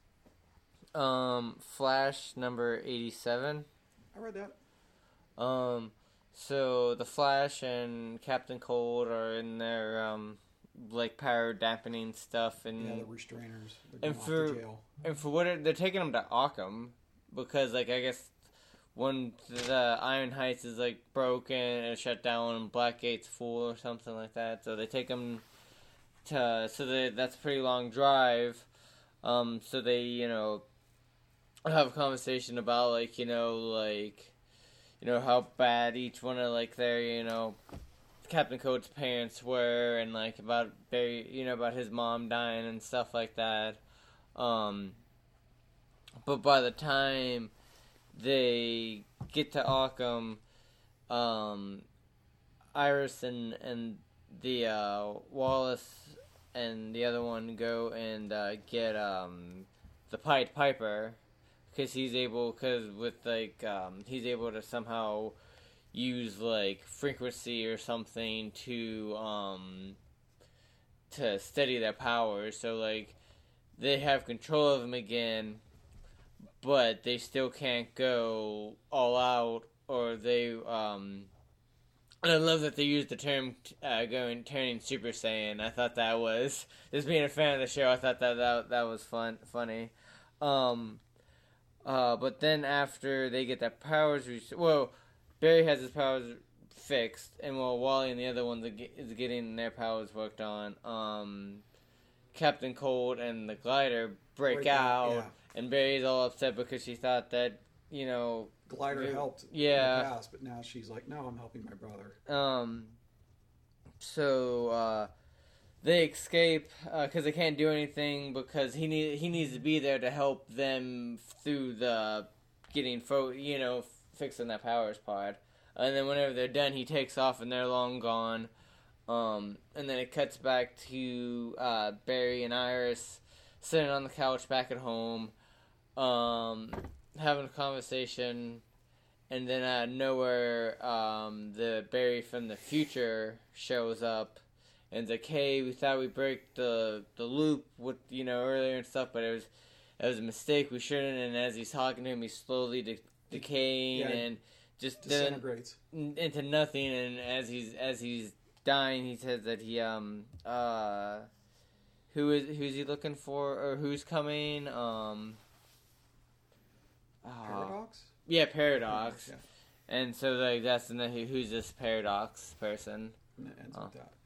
C: Um, Flash number eighty-seven.
E: I read that.
C: Um, so the Flash and Captain Cold are in their, um, like, power dampening stuff, and
E: Yeah, the restrainers. They're
C: and
E: going off
C: for-
E: to jail.
C: and for what it, they're taking them to Arkham because, like, I guess when the Iron Heights is like broken and shut down, and Blackgate's full or something like that, so they take them to. So they, that's a pretty long drive. Um, so they, you know, have a conversation about like you know like, you know how bad each one of like their you know Captain Code's parents were, and like about Barry, you know about his mom dying and stuff like that. Um, but by the time they get to Arkham, um, Iris and and the uh, Wallace and the other one go and uh, get um, the Pied Piper because he's able because with like um, he's able to somehow use like frequency or something to um, to steady their powers. So like they have control of him again, but they still can't go all out, or they, um, and I love that they used the term, uh, going, turning Super Saiyan. I thought that was, just being a fan of the show, I thought that that, that was fun, funny. Um, uh, but then after they get their powers, rest- well, Barry has his powers fixed, and while Wally and the other ones are ge- is getting their powers worked on, um, Captain Cold and the Glider break,
E: Break out,
C: out,
E: yeah.
C: and Barry's all upset because she thought that, you know,
E: Glider
C: They-
E: helped
C: yeah.
E: in the past, but now she's like, no, I'm helping my brother.
C: um, so, uh, they escape, uh, cause they can't do anything because he need, he needs to be there to help them through the getting, fo- you know, fixing that powers pod. And then whenever they're done, he takes off and they're long gone. Um, and then it cuts back to, uh, Barry and Iris sitting on the couch back at home, um, having a conversation, and then out of nowhere, um, the Barry from the future shows up, and it's like, hey, we thought we break the the loop with, you know, earlier and stuff, but it was, it was a mistake, we shouldn't, and as he's talking to him, he's slowly de- decaying,
E: Yeah.
C: and just doesn't,
E: Disintegrates.
C: into nothing, and as he's as he's dying, he says that he um uh who is who's he looking for, or who's coming? Um, uh,
E: Paradox?
C: yeah, Paradox.
E: Yeah.
C: And so like that's the who- who's this Paradox person?
E: And it ends
C: Oh.
E: with that, yeah.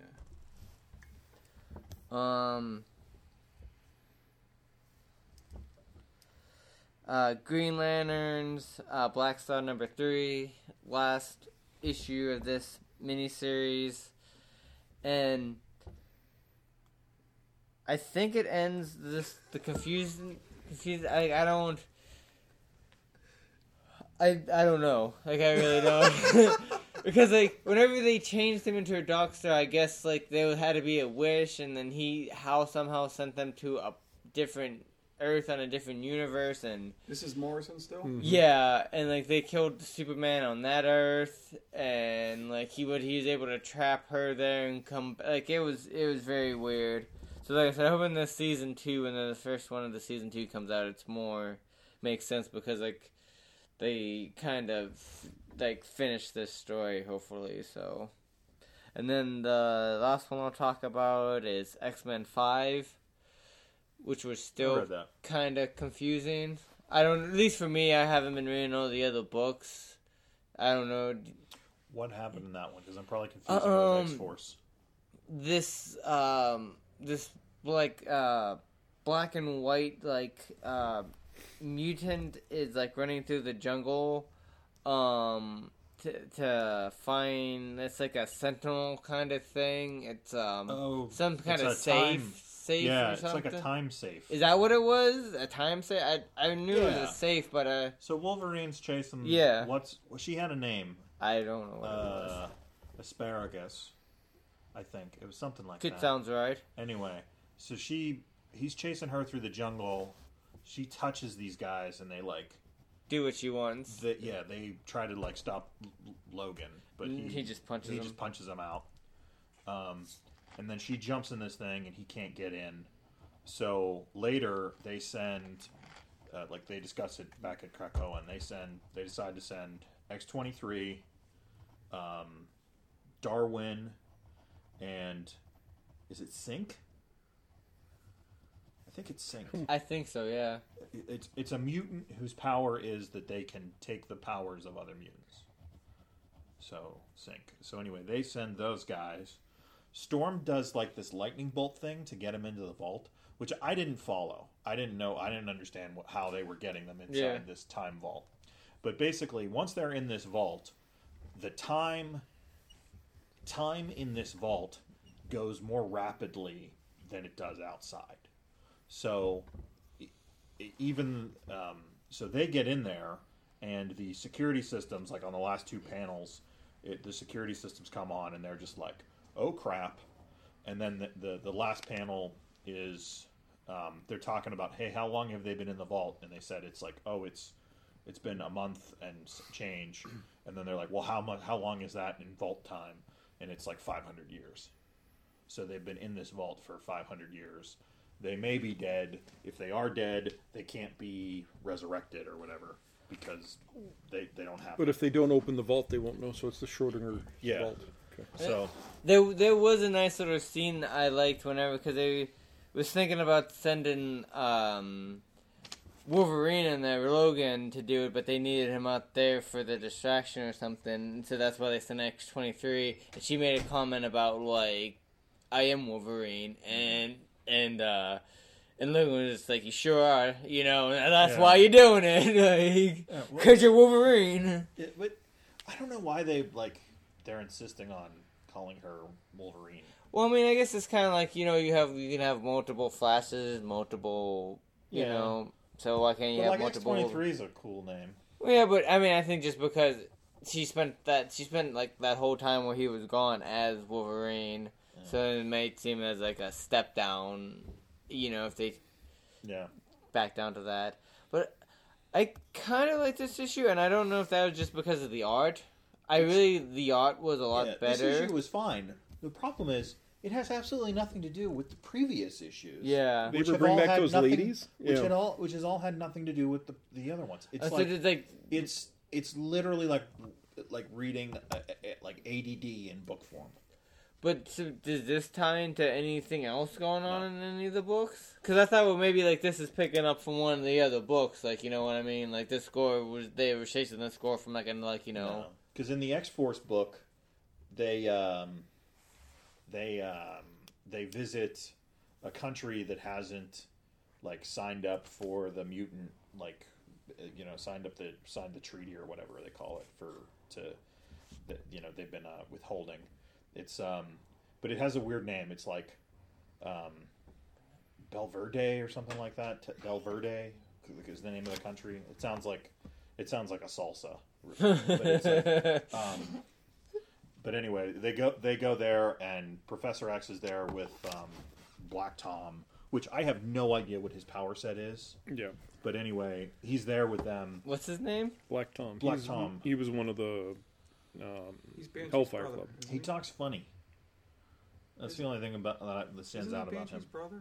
C: Um. Uh, Green Lanterns, uh, Black Star number three, last issue of this miniseries, and I think it ends this the confusion. Confused. I I don't. I I don't know. Like I really don't. Because like whenever they changed him into a Darkstar, I guess like there had to be a wish, and then he Hal somehow sent them to a different Earth on a different universe, and
E: This is Morrison still?
A: Mhm.
C: yeah, and like they killed Superman on that Earth, and like he would he was able to trap her there and come like it was it was very weird. So like I said, I hope in this season two, when the first one of the season two comes out, it's more makes sense because like they kind of like finish this story hopefully. So, and then the last one I'll talk about is X-Men five, which was
D: I
C: still
D: read that.
C: kind of confusing. I don't, at least for me, I haven't been reading all the other books. I don't know.
D: What happened in that one? Because I'm probably confusing
C: Uh,
D: with
C: um,
D: X Force.
C: This, um, this, like, uh, black and white, like, uh, mutant is, like, running through the jungle, um to to find it's like a sentinel kind of thing. It's um
D: Oh,
C: some kind
D: it's
C: of
D: a
C: safe
D: time-
C: safe
D: yeah,
C: or
D: it's
C: something.
D: like a time safe.
C: Is that what it was? A time safe? I I knew it was
D: Yeah.
C: a safe, but uh
D: So Wolverine's chasing.
C: Yeah.
D: What's well, she had a name?
C: I don't know what it was.
D: Uh, asparagus. I think it was something like
C: It
D: that.
C: sounds right.
D: Anyway, so she he's chasing her through the jungle. She touches these guys, and they like.
C: Do what she wants.
D: They, yeah, they try to like stop L- Logan, but he
C: He just punches
D: he
C: him.
D: just punches him out. Um, and then she jumps in this thing, and he can't get in. So later they send, uh, like they discuss it back at Krakoa, they send they decide to send X twenty-three, um, Darwin, and is it Sync? I think it's Sync.
C: I think so, yeah.
D: It's it's a mutant whose power is that they can take the powers of other mutants. So Sync. So anyway, they send those guys. Storm does like this lightning bolt thing to get him into the vault, which I didn't follow. I didn't know. I didn't understand what, how they were getting them inside
C: Yeah.
D: this time vault. But basically, once they're in this vault, the time time in this vault goes more rapidly than it does outside. So e- e- even um, so, they get in there, and the security systems, like on the last two panels, it, the security systems come on, and they're just like, "Oh crap!" And then the the, the last panel is um, they're talking about, "Hey, how long have they been in the vault?" And they said it's like, "Oh, it's it's been a month and s- change." And then they're like, "Well, how much? How long is that in vault time?" And it's like five hundred years. So they've been in this vault for five hundred years. They may be dead. If they are dead, they can't be resurrected or whatever because they, they don't have.
A: But if they don't open the vault, they won't know. So it's the Schrodinger
D: Yeah.
A: vault. Okay.
D: so
C: There, there was a nice little scene I liked whenever because they was thinking about sending um, Wolverine and there Logan to do it, but they needed him out there for the distraction or something. So that's why they sent X twenty-three. And she made a comment about like, "I am Wolverine," and and uh, and Logan was just like, "You sure are," you know. And that's
D: Yeah.
C: why you're doing it, like,
D: Yeah, well-
C: cause you're Wolverine.
D: it, but I don't know why they like they're insisting on calling her Wolverine.
C: Well, I mean, I guess it's kind of like, you know, you have you can have multiple flashes, multiple, you
D: Yeah.
C: know. So why can't you
D: But
C: have
D: like X
C: multiple?
D: twenty-three is a cool name.
C: Well, yeah, but I mean, I think just because she spent that she spent like that whole time where he was gone as Wolverine, so it might seem as like a step down. You know, if they
D: Yeah.
C: back down to that. But I kind of like this issue, and I don't know if that was just because of the art. I really the art was a lot
F: Yeah,
C: better.
F: This issue was fine. The problem is it has absolutely nothing to do with the previous issues.
C: yeah.
A: They
F: Which
A: ever
F: have
A: bring
F: all
A: back
F: had
A: those
F: nothing-
A: ladies?
F: Which
A: Yeah.
F: had all which has all had nothing to do with the the other ones. It's
C: Uh, so
F: like
C: it's like
F: it's it's literally like like reading uh, uh, like A D D in book form.
C: But so does this tie into anything else going on in any of the books? Because I thought, well, maybe like this is picking up from one of the other books, like, you know what I mean? Like this score was they were chasing the score from like, and like, you know,
F: Because in the X Force book, they um,
D: They um, they visit a country that hasn't like signed up for the mutant like uh, you know signed up the signed the treaty or whatever they call it for to that you know they've been uh, withholding. It's um, but it has a weird name. It's like um, Belverde or something like that. T- Belverde is the name of the country. It sounds like it sounds like a salsa. But it's like, um, but anyway, they go they go there, and Professor X is there with um, Black Tom, which I have no idea what his power set is.
A: Yeah.
D: But anyway, he's there with them.
C: what's his name?
A: Black Tom.
D: Black
A: He's-
D: Tom.
A: He was one of the um,
E: He's Banshee's
A: Hellfire
E: brother,
A: Club.
E: isn't
D: He talks funny. That's the only thing about that that stands
E: Isn't he
D: out about
E: Banshee's
D: him.
E: brother?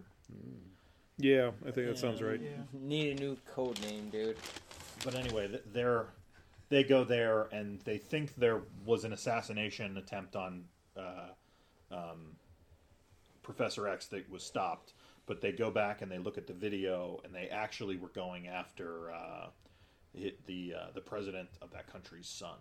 A: Yeah, I think that sounds right.
E: Yeah.
C: Need a new code name, dude.
D: But anyway, th- they're they go there, and they think there was an assassination attempt on uh, um, Professor X that was stopped. But they go back and they look at the video, and they actually were going after uh, hit the uh, the president of that country's son.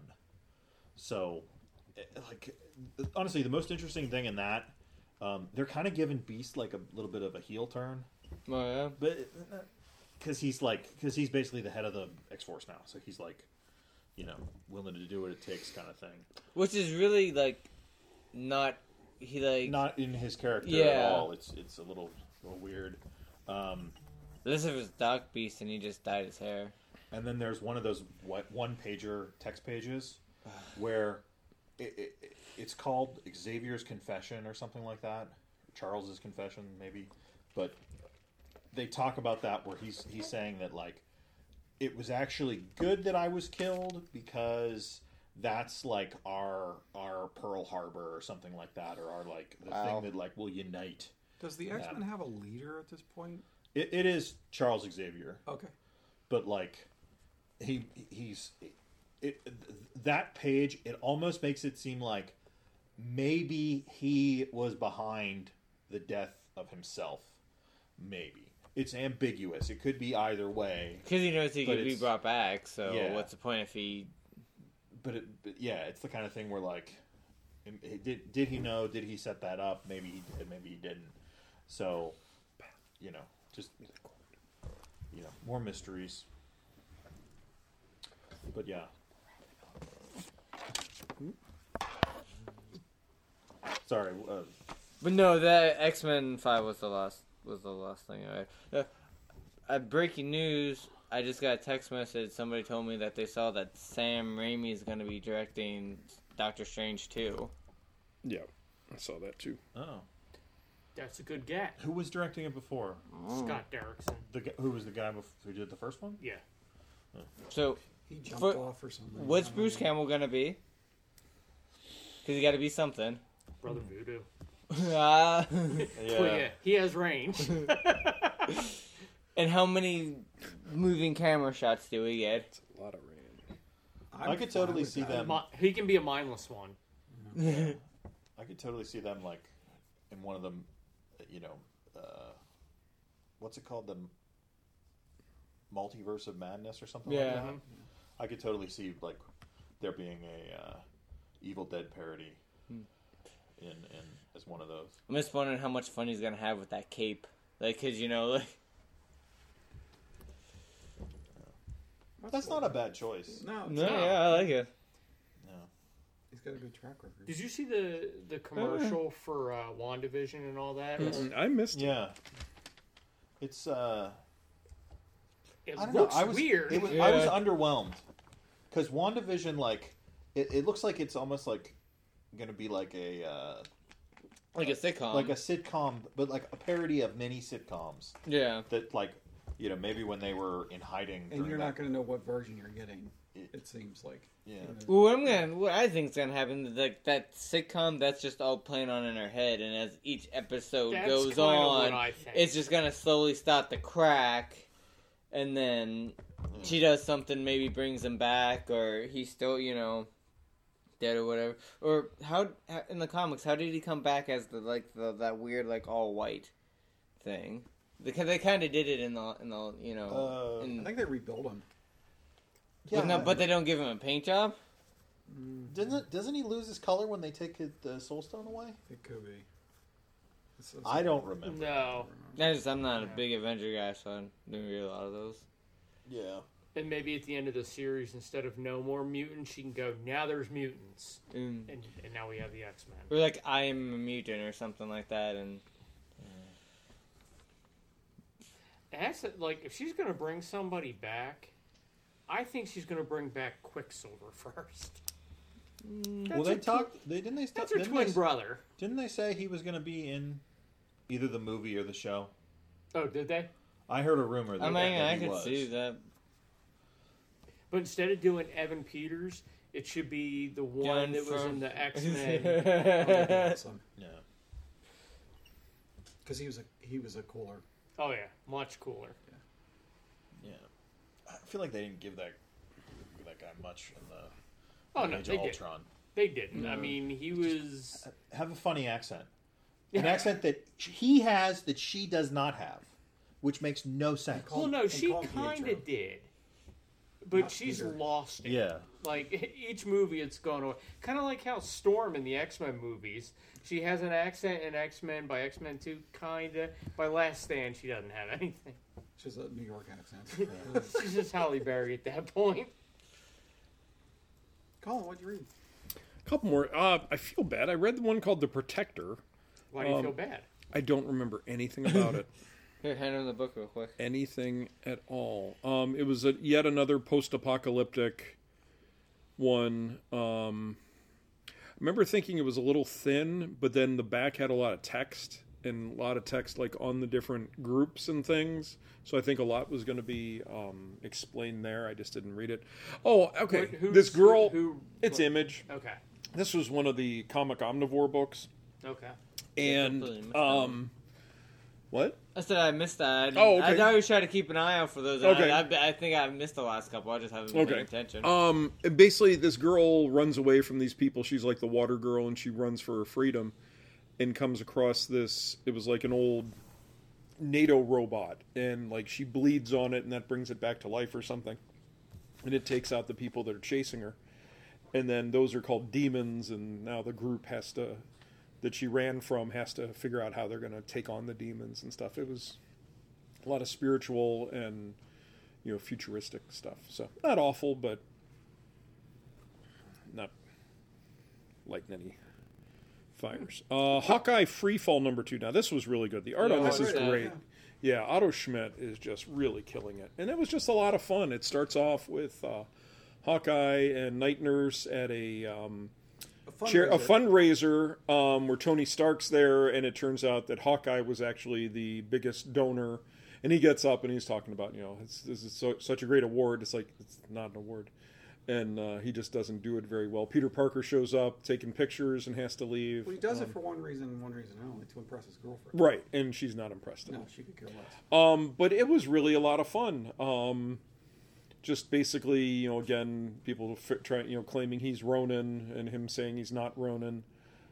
D: So, eh, like, honestly, the most interesting thing in that, um, they're kind of giving Beast like a little bit of a heel turn,
C: Oh yeah.
D: but because he's like because he's basically the head of the X Force now, so he's like you know, willing to do what it takes kind of thing.
C: Which is really like not he like
D: Not in his character
C: Yeah.
D: at all. It's it's a little little weird. Um,
C: this is Doc Beast and he just dyed his hair.
D: and then there's one of those one pager text pages where it, it, it's called Xavier's Confession or something like that. Charles's Confession, maybe. But they talk about that where he's he's saying that like it was actually good that I was killed because that's like our our Pearl Harbor or something like that, or our like the
C: Wow.
D: thing that like will unite.
E: Does the X Men have a leader at this point?
D: It, it is Charles Xavier,
E: Okay.
D: but like he he's it that page. It almost makes it seem like maybe he was behind the death of himself. Maybe it's ambiguous. It could be either way.
C: Because he knows he
D: But
C: could be
D: it's-
C: brought back, so
D: Yeah.
C: what's the point if he...
D: But, it, but yeah, it's the kind of thing where like, it- did did he know? Did he set that up? Maybe he did. Maybe he didn't. So, you know, just you know, more mysteries. But yeah. Sorry. Uh,
C: But no, that X-Men five was the last was the last thing I read. Uh, uh, breaking news, I just got a text message. Somebody told me that they saw that Sam Raimi is going to be directing Doctor Strange two.
A: Yeah, I saw that too.
D: oh,
B: That's a good get.
D: who was directing it before?
B: Scott Derrickson.
D: The gu- who was the guy bef- who did the first one?
B: Yeah.
C: So,
E: He jumped
C: For-
E: off or something.
C: what's
E: I don't
C: Bruce
E: know.
C: Campbell going to be? Because he got to be something.
B: Brother Voodoo.
C: Ah.
B: Well, yeah, he has range.
C: And how many moving camera shots do we get?
A: It's a lot of rain.
E: I'm
D: I could
E: fine
D: totally
E: with
D: see
E: that.
D: them.
B: Mi- he can be a mindless one.
D: I could totally see them like in one of them, you know, uh, what's it called, the Multiverse of Madness or something
C: Yeah.
D: like that. I could totally see like there being a uh, Evil Dead parody in in as one of those.
C: I'm just wondering how much fun he's going to have with that cape. Like, because, you know, like...
D: That's not a bad choice.
E: No, it's
C: No,
E: not.
C: yeah, I like it.
D: No.
E: He's got a good track record.
B: Did you see the the commercial for uh, WandaVision and all that?
A: I missed it.
D: Yeah. It's uh.
B: It
D: I don't
B: looks
D: know. I was
B: weird.
D: It was, I was
C: Yeah.
D: underwhelmed because WandaVision, like, it, it looks like it's almost like going to be like a uh,
C: Like a sitcom.
D: like a sitcom, but like a parody of many sitcoms
C: Yeah.
D: that, like, you know, maybe when they were in hiding.
E: And
D: during
E: you're
D: that-
E: not going to know what version you're getting.
D: It-
E: It seems like.
D: Yeah.
E: You know,
C: Well, what I'm gonna, what I think's gonna happen is like that sitcom that's just all playing on in her head, and as each episode
B: That's
C: goes
B: kinda what
C: on,
B: I think.
C: it's just gonna slowly start to crack, and then she does something, maybe brings him back, or he's still, you know, dead or whatever. Or how, how in the comics, how did he come back as the like the that weird like all white thing? Because they kind of did it in the in the you know,
D: Uh,
C: in,
E: I think they rebuilt him.
C: but, no, but they don't give him a paint job.
D: Doesn't it, doesn't he lose his color when they take his, the Soul Stone away?
E: It could be. It's- it's-
D: I don't remember.
B: No.
C: I just, I'm not a big Avenger guy, so I didn't read a lot of those.
D: Yeah.
B: And maybe at the end of the series, instead of no more mutants, she can go, now there's mutants.
C: Mm.
B: And, and now we have the X-Men.
C: Or like I am a mutant or something like that, and
B: And that's it, like, if she's going to bring somebody back, I think she's going to bring back Quicksilver first.
D: Well, they talked. They didn't they.
B: That's her
D: didn't
B: twin
D: they,
B: brother.
D: Didn't they say he was going to be in either the movie or the show?
B: Oh, did they?
D: I heard a rumor that,
C: I mean,
D: that
C: I
D: he
C: could
D: was.
C: see that.
B: But instead of doing Evan Peters, it should be the one
C: John
B: that was
C: from-
B: in the X-Men.
E: That'd be awesome.
D: Yeah.
E: Because he was a he was a cooler.
B: Oh, yeah. Much cooler.
D: Yeah. I feel like they didn't give that give that guy much in the
B: Oh, no,
D: Age
B: they
D: of
B: did.
D: Ultron.
B: They didn't. I mean, he was...
D: Have a funny accent. An accent that he has that she does not have, which makes no sense.
B: Well, no,
E: They
B: she
E: called
B: kind
E: Pietro.
B: of did. But
E: Not
B: she's
E: Peter.
B: lost it.
D: Yeah.
B: Like, each movie it's going away. Kind of like how Storm in the X-Men movies, she has an accent in X-Men by X-Men two, kind of. By Last Stand, she doesn't have anything.
E: She's a New York accent.
B: She's just Halle Berry at that point.
E: Colin, what'd you read?
A: A couple more. Uh, I feel bad. I read the one called The Protector.
B: Why do you
A: Um,
B: feel bad?
A: I don't remember anything about it.
C: Here, hand him the book real quick.
A: Anything at all. Um, it was a, yet another post-apocalyptic one. Um, I remember thinking it was a little thin, but then the back had a lot of text and a lot of text like on the different groups and things. So I think a lot was going to be um, explained there. I just didn't read it. Oh, okay.
B: Wait, who's-
A: this girl,
B: who- who-
A: it's Image.
B: Okay.
A: This was one of the Comic Omnivore books.
B: Okay.
A: And,
C: completely missed that
A: um, what?
C: I said I missed that. I,
A: Oh, okay.
C: I always try to keep an eye out for those.
A: Okay.
C: I, I, I think I missed the last couple. I just haven't been
A: Okay.
C: paying attention.
A: Um, and basically, this girl runs away from these people. She's like the water girl, and she runs for her freedom, and comes across this. It was like an old NATO robot, and like she bleeds on it, and that brings it back to life or something, and it takes out the people that are chasing her, and then those are called demons, and now the group has to that she ran from has to figure out how they're going to take on the demons and stuff. It was a lot of spiritual and, you know, futuristic stuff. So not awful, but not lighting any fires. Uh, Hawkeye Freefall number two. Now this was really good. The art
C: Yeah,
A: on this
C: I
A: is
C: read that,
A: great. Yeah, Otto Schmidt is just really killing it, and it was just a lot of fun. It starts off with uh, Hawkeye and Night Nurse at a um,
E: A
A: chair, a
E: fundraiser.
A: fundraiser um, where Tony Stark's there, and it turns out that Hawkeye was actually the biggest donor. And he gets up and he's talking about, you know, it's, this is so, such a great award. It's like, it's not an award. And uh, he just doesn't do it very well. Peter Parker shows up, taking pictures, and has to leave.
E: Well, he does
A: Um,
E: it for one reason and one reason only, to impress his girlfriend.
A: Right, and she's not impressed at
E: No,
A: all.
E: she could care less.
A: Um, but it was really a lot of fun. Um, just basically, you know, again, people f- try, you know, claiming he's Ronin and him saying he's not Ronin,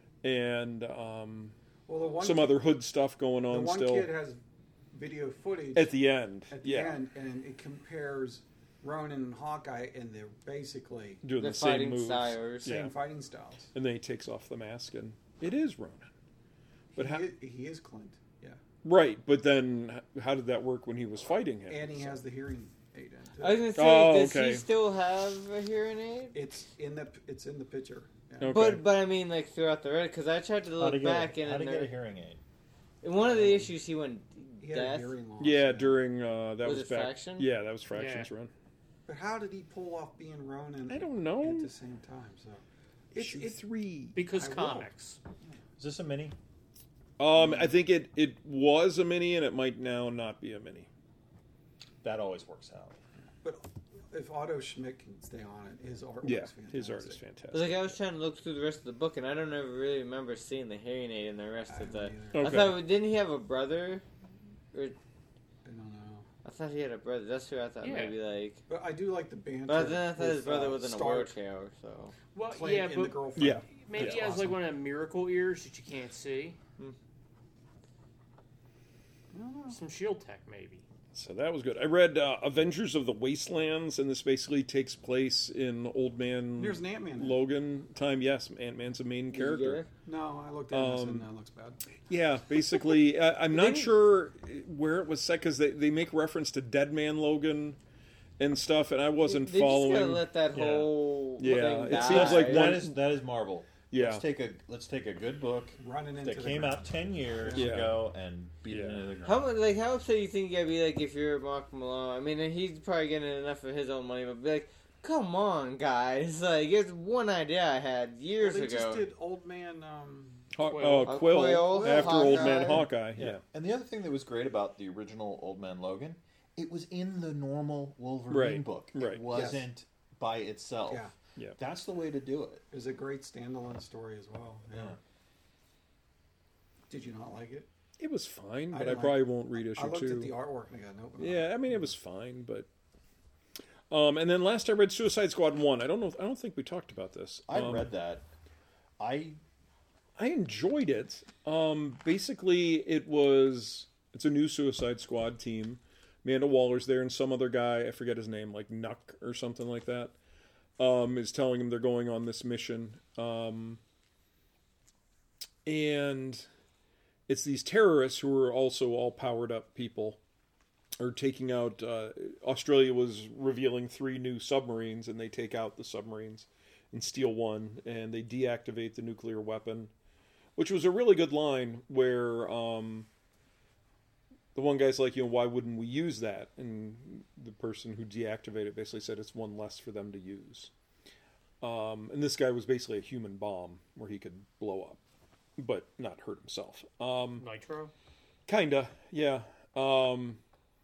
A: and um,
E: Well, the one
A: some
E: kid,
A: other hood stuff going
E: the
A: on
E: one
A: still
E: kid has video footage
A: at the end.
E: at the
A: yeah,
E: end, and it compares Ronin and Hawkeye, and they're basically
A: doing
C: The
A: the same
C: fighting
A: moves.
C: styles.
E: same
A: Yeah.
E: fighting styles.
A: And then he takes off the mask, and it is Ronin. But
E: he,
A: how,
E: is, he is Clint, yeah,
A: right? But then, h- how did that work when he was fighting him?
E: and he
A: So-
E: has the hearing aid in too.
C: I was gonna say,
A: Oh,
C: does
A: okay.
C: he still have a hearing aid?
E: It's in the it's in the picture. Yeah.
A: Okay.
C: But but I mean, like throughout the Reddit, because I tried to
F: How
C: look
F: to get,
C: back
F: a,
C: and
F: how to
C: in,
F: get a
C: there,
F: hearing aid?
C: in one of the issues he went
E: He had a
C: deaf.
E: hearing loss.
A: yeah, during uh, that
C: Was
A: was,
C: it
A: back.
C: Fraction?
A: Yeah, that was Fraction's
B: Yeah.
A: run.
E: But how did he pull off being Ronin
A: I don't know.
E: at the same time? So it's it's
A: three.
B: Because
E: I will.
B: comics.
F: Is this a mini?
A: Um, I think it it was a mini, and it might now not be a mini.
F: That always works out.
E: but if Otto Schmidt can stay on it, his art
A: Yeah,
E: was fantastic.
A: his art is fantastic.
C: Like I was trying to look through the rest of the book, and I don't ever really remember seeing the hearing aid in the rest
E: I
C: of
E: don't
C: the.
E: either.
A: Okay.
C: I thought didn't he have a brother? Or
E: I don't know.
C: I thought he had a brother. That's who I thought
B: Yeah.
C: maybe like.
E: But I do like the banter.
C: But then I thought his
E: with,
C: brother
E: uh,
C: was in a
E: Stark
C: wheelchair, so.
B: Well,
E: playing
B: yeah,
E: in
B: but
E: the girlfriend.
A: Yeah.
B: maybe
E: That's
B: he has
E: awesome.
B: like one of the miracle ears that you can't see. Some shield tech, maybe.
A: So that was good. I read uh, Avengers of the Wastelands, and this basically takes place in Old Man
E: There's an Ant-Man.
A: Logan time. Yes, Ant Man's a main
C: Did you get
A: character.
C: it?
E: No, I looked at it and I said,
A: Um,
E: no, it looks bad.
A: Yeah, basically, uh, I'm not
C: Didn't-
A: sure where it was set because they, they make reference to Dead Man Logan and stuff, and I wasn't
C: They just
A: following.
C: gotta let that
F: Yeah.
C: whole
A: Yeah,
C: thing
A: it
C: die.
A: seems like
F: that
A: one-
F: is that is Marvel.
A: Yeah.
F: Let's take a let's take a good book
E: Running into
F: that
E: the
F: came
E: ground.
F: out ten years
A: Yeah.
F: ago and beat it
A: Yeah.
F: into the ground.
C: How much, like, how upset do you think you gotta be, like, if you're Mark Malone? I mean, and he's probably getting enough of his own money, but be like, come on, guys. Like, it's one idea I had
E: Well,
C: years
E: they
C: ago.
E: just did Old Man. Um,
A: Haw-
B: Quill.
A: uh, Quill,
C: Quill,
A: after Old
C: Hawkeye.
A: Man Hawkeye. Yeah.
F: Yeah. And the other thing that was great about the original Old Man Logan, it was in the normal Wolverine
A: Right,
F: book.
A: right.
F: It wasn't by itself.
E: Yeah.
A: Yeah.
F: That's the way to do it.
E: it was a great standalone story as well. Yeah.
F: Yeah.
E: Did you not like it?
A: It was fine,
E: I
A: but I,
E: like-
A: probably won't read
E: I
A: issue
E: looked
A: two.
E: at the artwork and I got no.
A: Yeah, I mean it was fine, but um, and then last I read Suicide Squad one. I don't know. I don't think we talked about this.
F: I
A: Um,
F: read that. I
A: I enjoyed it. Um, basically, it was it's a new Suicide Squad team. Amanda Waller's there, and some other guy, I forget his name, like Nuck or something like that, um, is telling them they're going on this mission. Um, and it's these terrorists who are also all powered up people are taking out. Uh, Australia was revealing three new submarines, and they take out the submarines and steal one, and they deactivate the nuclear weapon, which was a really good line where um, the one guy's like, you know, why wouldn't we use that? And the person who deactivated it basically said it's one less for them to use. Um, and this guy was basically a human bomb where he could blow up, but not hurt himself. Um,
B: Nitro?
A: Kinda, yeah. Um,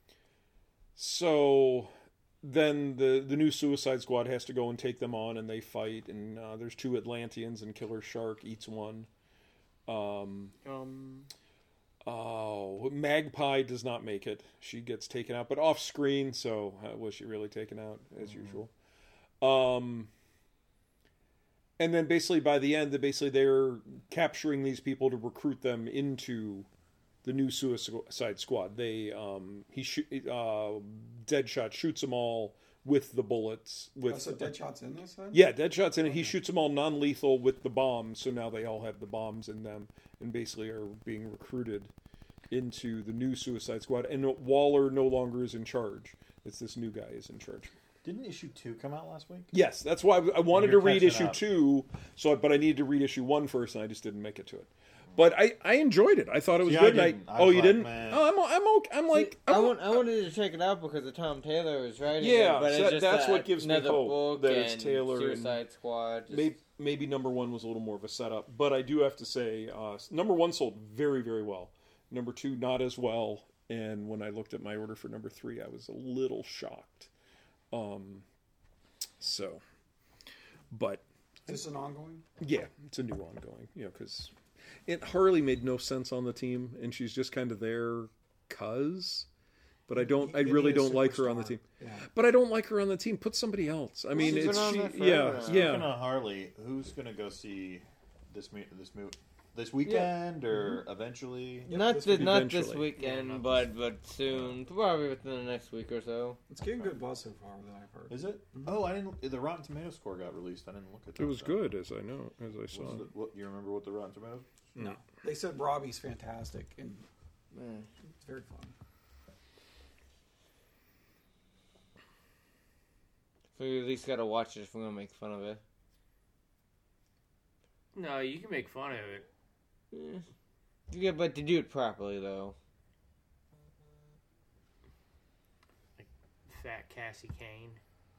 A: so then the the new Suicide Squad has to go and take them on, and they fight. And uh, there's two Atlanteans, and Killer Shark eats one. Um,
B: Um,
A: oh, Magpie does not make it. She gets taken out, but off screen. So uh, was she really taken out as
B: Mm-hmm.
A: usual? Um, and then basically by the end, they basically they're capturing these people to recruit them into the new Suicide Squad. They um, he shoot uh, Deadshot shoots them all with the bullets. With
E: Oh, so Deadshot's in this then?
A: yeah, Deadshot's in it. He shoots them all non-lethal with the bombs, so now they all have the bombs in them, and basically are being recruited into the new Suicide Squad. And Waller no longer is in charge. It's this new guy is in charge.
D: Didn't issue two come out last week?
A: Yes, that's why I wanted to
D: You're
A: read
D: catching
A: issue
D: up.
A: two, so but I needed to read issue one first, and I just didn't make it to it. But I, I enjoyed it. I thought it was
D: See, I
A: good. and I-
D: didn't. I
A: oh,
D: was
A: you
D: like,
A: didn't?
D: man.
A: Oh, I'm I'm okay. I'm like
C: I,
A: I'm,
C: want, I wanted to check it out because of Tom Taylor was writing
A: Yeah,
C: it, but
A: so
C: it's
A: that-
C: just
A: that's
C: that
A: what gives me
C: another
A: hope
C: book
A: that it's
C: and
A: Taylor and
C: Suicide Squad. Just,
A: maybe maybe number one was a little more of a setup, but I do have to say, uh, number one sold very very well. Number two not as well, and when I looked at my order for number three, I was a little shocked. Um, so, but
E: Is this an ongoing?
A: yeah, it's a new ongoing, you know, because it Harley made no sense on the team, and she's just kind of there, cause. But I don't. I
E: Maybe
A: really
E: a
A: don't like her on the
E: superstar.
A: team.
E: Yeah.
A: But I don't like her on the team. Put somebody else. I mean,
C: she's been
A: it's
C: on
A: she.
C: there forever
A: Yeah,
C: now.
D: Speaking
A: yeah.
D: of Harley, who's gonna go see this mo- this mo- this weekend or eventually?
E: Yep,
C: not
E: this
C: this,
E: week-
C: not this
A: Eventually.
C: weekend,
B: Yeah, not
C: but but soon, probably within the next week or so.
E: It's getting good buzz so far that I've heard.
D: Is it? Oh, I didn't. The Rotten Tomato score got released. I didn't look at that.
A: It was
D: so.
A: good, as I know, as I saw.
D: What's the, what, you remember what the Rotten Tomatoes?
E: No. They said Robbie's fantastic and
C: Man.
E: it's very fun.
C: So you at least gotta watch it if we're gonna make fun of it.
B: no, you can make fun of it.
C: Eh. Yeah, but to do it properly though.
B: Fat Cassie Kane.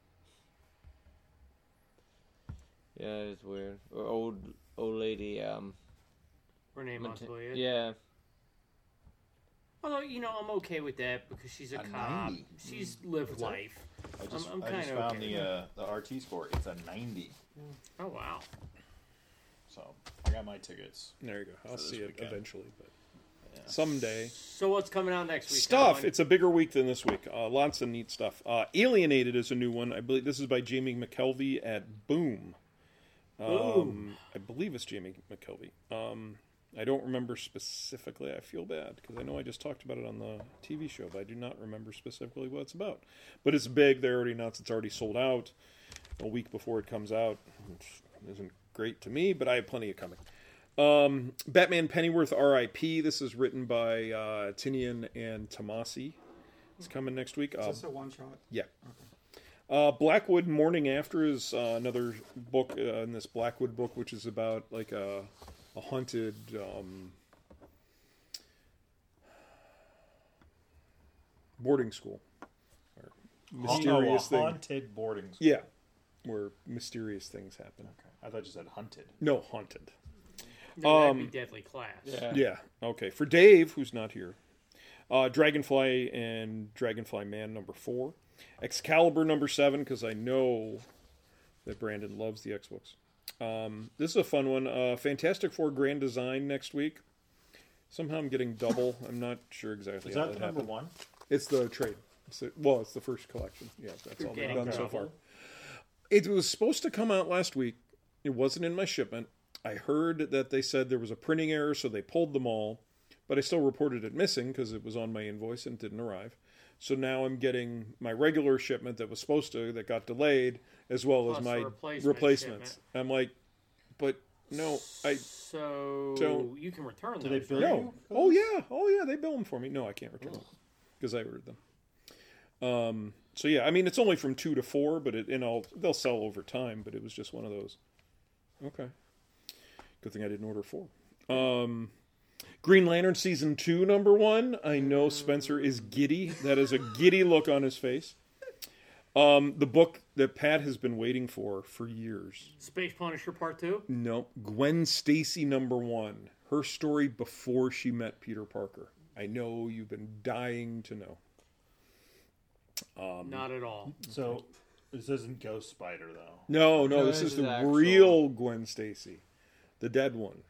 C: Yeah, it's weird. Or old old lady. Um.
B: Renee
C: Mont-
B: Montoya.
C: yeah.
B: Although, you know, I'm okay with that because she's a,
D: A
B: cop.
D: ninety.
B: She's lived life.
D: I just,
B: I'm
D: I just
B: kinda
D: found
B: okay.
D: the uh, the R T score. It's a ninety.
B: Oh, wow.
D: So I got my tickets.
A: There you go. I'll
D: For this
A: see it
D: weekend.
A: eventually, but
D: Yeah.
A: someday.
B: So what's coming out next week?
A: Stuff.
B: Colin?
A: It's a bigger week than this week. Uh, lots of neat stuff. Uh, Alienated is a new one. I believe this is by Jamie McKelvey at Boom. Um,
B: Boom.
A: I believe it's Jamie McKelvey. Um, I don't remember specifically. I feel bad because I know I just talked about it on the T V show, but I do not remember specifically what it's about. But it's big. They already announced it's already sold out a week before it comes out, which isn't great to me, but I have plenty of coming. Um, Batman Pennyworth R I P This is written by uh, Tinian and Tomasi. It's coming next week.
E: Is
A: Uh,
E: this a one shot?
A: yeah. Uh, Blackwood Morning After is uh, another book uh, in this Blackwood book, which is about like a, a haunted um, boarding school. Or mysterious
D: oh, a
A: thing.
D: haunted boarding school.
A: Yeah, where mysterious things happen.
D: Okay. I thought you said hunted.
A: No, haunted.
B: No, that'd
A: um,
B: be Deadly Class.
C: Yeah.
A: Yeah. Okay. For Dave, who's not here, uh, Dragonfly and Dragonfly Man number four, Excalibur number seven, because I know that Brandon loves the X-Books. Um, this is a fun one. Uh, Fantastic Four Grand Design next week. Somehow I'm getting double. I'm not sure exactly
D: Is
A: how
D: that
A: that
D: the number
A: happened.
D: one?
A: It's the trade. It's the, well, it's the first collection. Yeah, that's
B: You're
A: all they've
B: getting
A: done so
B: double.
A: far. It was supposed to come out last week. It wasn't in my shipment. I heard that they said there was a printing error, so they pulled them all. But I still reported it missing because it was on my invoice and didn't arrive. So now I'm getting my regular shipment that was supposed to, that got delayed, as well
B: Plus
A: as
B: the
A: my
B: replacement
A: replacements.
B: shipment.
A: I'm like, but no, I
B: So
A: don't-
B: you can return
D: Do
B: those.
D: they bill
B: right?
A: no.
D: you?
A: Oh yeah, oh yeah, they bill them for me. No, I can't return them because I ordered them. Um, So yeah, I mean it's only from two to four, but it, and I'll, they'll sell over time. But it was just one of those. Okay, good thing I didn't order four. Um, Green Lantern season two, number one. I know Spencer is giddy. That is a giddy look on his face. Um, the book that Pat has been waiting for for years.
B: Space Punisher Part Two.
A: No, Gwen Stacy number one. Her story before she met Peter Parker. I know you've been dying to know. Um,
B: Not at all.
D: So this isn't Ghost Spider though.
A: no, no,
C: No,
A: this
C: this
A: is
C: is
A: the
C: actual.
A: real Gwen Stacy, the dead one.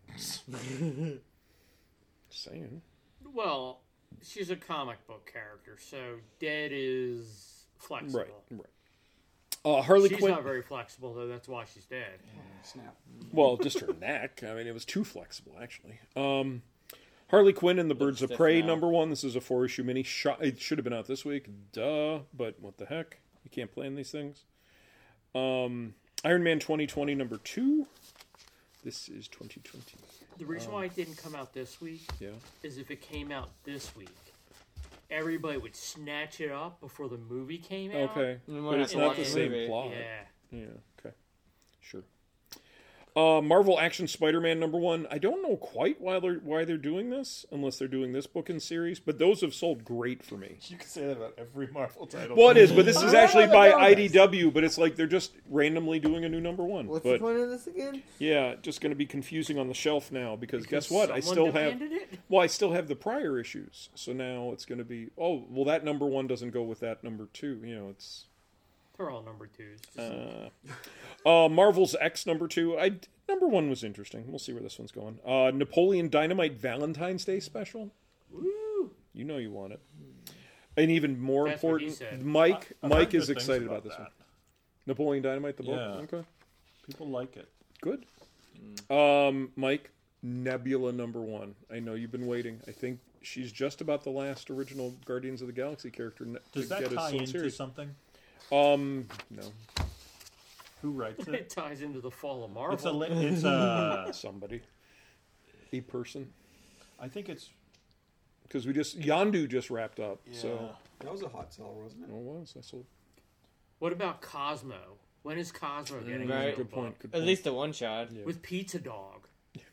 A: Saying.
B: Well, she's a comic book character, so dead is flexible.
A: Right, right. Uh, Harley
B: She's
A: Quinn.
B: not very flexible, though. That's why she's dead.
E: Snap.
A: Well, just her neck. I mean, it was too flexible, actually. Um, Harley Quinn and the Birds of
C: stiff
A: Prey,
C: now.
A: number one. This is a four-issue mini. Shot, it should have been out this week. Duh. But what the heck? You can't plan these things. Um, Iron Man twenty twenty, number two. This is twenty twenty.
B: The reason why it didn't come out this week
A: Yeah.
B: is if it came out this week, everybody would snatch it up before the movie came out.
A: Okay.
C: And we're
A: But
C: not
A: it's
C: gonna
A: not the
C: watch the
A: same
C: movie.
A: plot.
B: Yeah.
A: Yeah, okay. Sure. Uh, Marvel Action Spider-Man number one. I don't know quite why they're why they're doing this, unless they're doing this book in series, but those have sold great for me.
D: You can say that about every Marvel title.
A: Well, it is, but this is actually by
C: know
A: I
C: this.
A: D W, but it's like they're just randomly doing a new number one.
C: What's
A: but
C: the point of this again?
A: yeah, just going to be confusing on the shelf now because,
B: Because
A: guess what? I
B: someone
A: still have
B: demanded it?
A: well, I still have the prior issues, so now it's going to be oh, well, that number one doesn't go with that number two. You know, it's
B: They're all number twos. Just-
A: uh, uh, Marvel's X number two. I number one was interesting. We'll see where this one's going. Uh, Napoleon Dynamite Valentine's Day special.
B: Woo!
A: You know you want it. And even more
B: That's what he
A: important,
B: said.
A: Mike.
D: I've
A: Mike
D: heard
A: is
D: good things
A: excited about, this
D: that.
A: one. Napoleon Dynamite, the book.
D: Yeah.
A: Okay,
D: People like it.
A: good. Um, Mike, Nebula number one. I know you've been waiting. I think she's just about the last original Guardians of the Galaxy character ne-
D: Does
A: to
D: that
A: get a
D: tie
A: full
D: into
A: series.
D: something?
A: Um, no,
D: Who writes
B: It
D: it?
B: ties into the fall of Marvel.
D: It's a. li- It's a.
A: somebody, a person,
D: I think it's.
A: because we just Yondu just wrapped up. So
E: That was a hot seller, wasn't it?
A: oh, it was. I sold.
B: What about Cosmo? When is Cosmo getting
C: Right.
B: his own
A: Good point.
B: book?
A: Good
C: At
A: point.
C: least a one shot.
A: Yeah.
B: With Pizza Dog.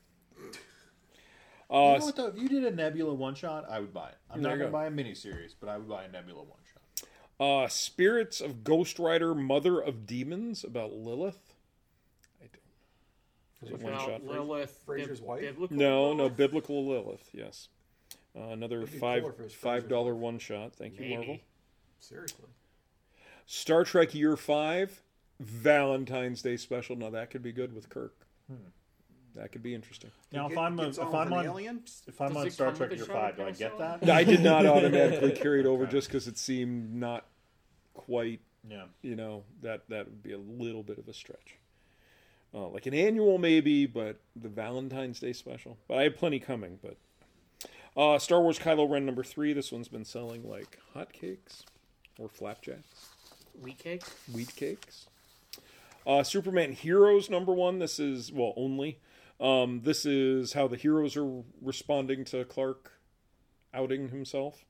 A: Uh,
D: You know what though? If you did a Nebula one shot, I would buy it. I'm
A: There
D: not
A: you
D: going to
A: go.
D: buy a miniseries, but I would buy a Nebula one shot.
A: Uh, Spirits of Ghost Rider, Mother of Demons, about Lilith. I don't. Is it one
B: About
A: shot?
B: Lilith.
E: Fraser's
B: bib-
E: wife?
B: biblical
A: No, no,
B: Lilith?
A: biblical Lilith. Yes. Uh, another
E: It'd be
A: five
E: cooler if it was
A: five
E: Fraser's
A: dollar
E: wife.
A: one shot. Thank you,
B: Maybe.
A: Marvel.
E: Seriously.
A: Star Trek Year Five, Valentine's Day special. Now that could be good with Kirk. That could be interesting.
D: Now, if
E: Get-
D: I'm, a,
E: gets
D: if
E: on
D: I'm
E: with
D: on
E: an alien?
D: if I'm
B: Does
D: on
B: it
D: Star
B: come
D: Trek
B: with
D: Year
B: a shot
D: Five, do I get
B: carousel?
D: that?
A: I did not automatically carry it over
D: Okay.
A: just because it seemed not quite.
D: Yeah.
A: You know that that would be a little bit of a stretch. Uh, like an annual maybe, but the Valentine's Day special. But I have plenty coming. But uh, Star Wars Kylo Ren number three. This one's been selling like hotcakes or flapjacks,
B: Wheat cake?
A: wheat cakes. Uh, Superman Heroes number one. This is well only. Um, this is how the heroes are responding to Clark outing himself.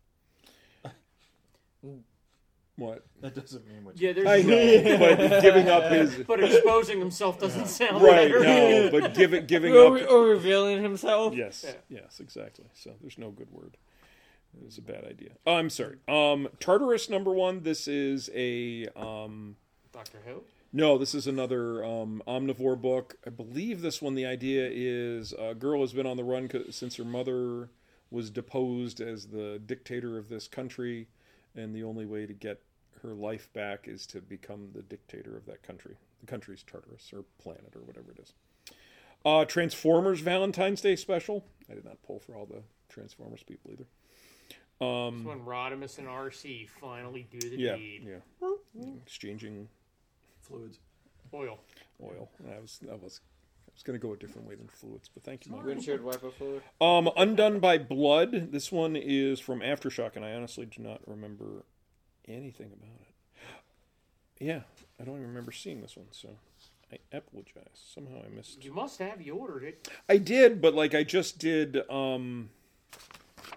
A: What?
D: That doesn't mean what.
B: Yeah, there's
A: I know, but giving up his
B: But exposing himself doesn't sound
A: right
B: better.
A: no, but giving giving
C: Or,
A: up.
C: or revealing himself.
A: Yes,
B: Yeah.
A: yes, exactly. So there's no good word. It was a bad idea. Oh, I'm sorry. Um, Tartarus number one. This is a um,
B: Doctor Who?
A: no. This is another um, omnivore book. I believe this one. The idea is a girl has been on the run 'cause- since her mother was deposed as the dictator of this country, and the only way to get her life back is to become the dictator of that country. The country's Tartarus or planet or whatever it is. Uh, Transformers Valentine's Day special. I did not pull for all the Transformers people either.
B: It's when Rodimus and R C finally do the
A: Yeah,
B: deed.
A: yeah. Exchanging
E: Fluids.
B: Oil.
A: oil. I was, I was, I was going to go a different way than fluids, but thank you, Mike.
C: Windshield wiper fluid.
A: Um, Undone by Blood. This one is from Aftershock, and I honestly do not remember anything about it. Yeah, I don't even remember seeing this one, so I apologize. Somehow I missed.
B: You must have. You ordered it.
A: I did, but like I just did. Um,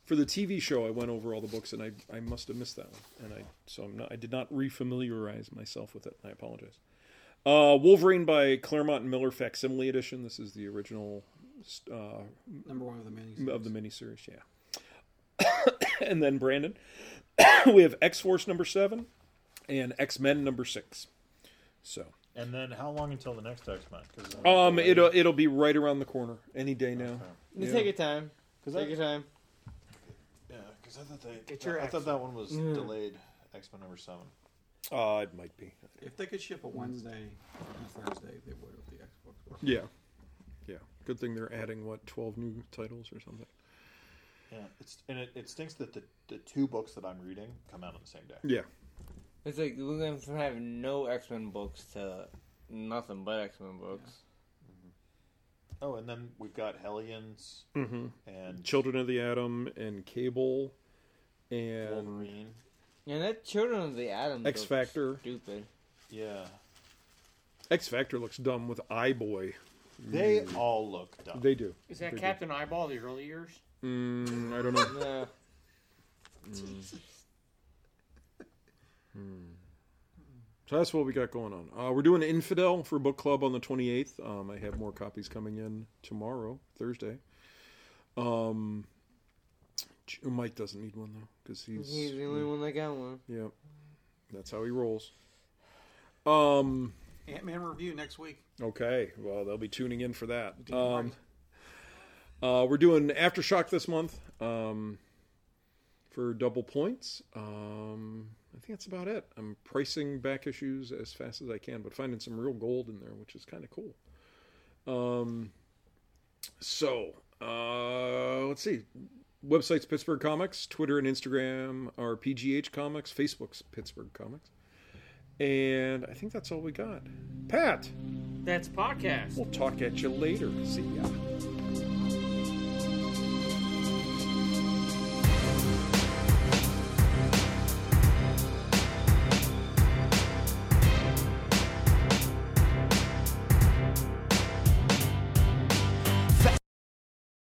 A: for the T V show, I went over all the books, and I, I must have missed that one, and I so I'm not, I did not refamiliarize myself with it. I apologize. Uh, Wolverine by Claremont and Miller facsimile edition. This is the original uh,
E: Number one of the miniseries.
A: of the miniseries, yeah. And then Brandon, we have X Force number seven and X Men number six. So,
D: And then how long until the next X Men?
A: um, it'll it'll be right around the corner any day now.
D: Okay.
C: You
A: Yeah.
C: take your time.
D: Cause
C: Take
D: I,
C: your time.
D: yeah, because I thought they,
B: Get your
D: I thought that one was
C: Mm.
D: delayed. X Men number seven.
A: Uh, it might be.
E: If they could ship a Wednesday and a Thursday, they would with the Xbox One.
A: Yeah, yeah. Good thing they're adding what twelve new titles or something.
D: Yeah, it's and it, it stinks that the, the two books that I'm reading come out on the same day.
A: Yeah.
C: It's like we're going from having no X Men books to nothing but X Men books.
D: Oh, and then we've got Hellions
A: Mm-hmm.
D: and
A: Children of the Atom and Cable and
D: Wolverine.
C: And that Children of the Atom
A: X
C: looks
A: Factor.
C: stupid.
D: Yeah,
A: X Factor looks dumb with Eye Boy.
D: they all look dumb.
A: They do.
B: Is that
A: They do.
B: Captain Eyeball the early years?
A: Mm, I don't know.
C: Yeah.
A: So that's what we got going on. Uh, we're doing Infidel for book club on the twenty-eighth. Um, I have more copies coming in tomorrow, Thursday. Um, J- Mike doesn't need one though because he's,
C: He's the only one that got one.
A: yeah, that's how he rolls. Um,
E: Ant-Man review next week.
A: okay, well they'll be tuning in for that.
E: Damn
A: Um, uh, we're doing Aftershock this month um, for double points. Um, I think that's about it. I'm pricing back issues as fast as I can, but finding some real gold in there, which is kind of cool. Um, so, uh, let's see. Website's Pittsburgh Comics. Twitter and Instagram are P G H Comics. Facebook's Pittsburgh Comics. And I think that's all we got. Pat,
B: That's podcast.
A: we'll talk at you later. See ya.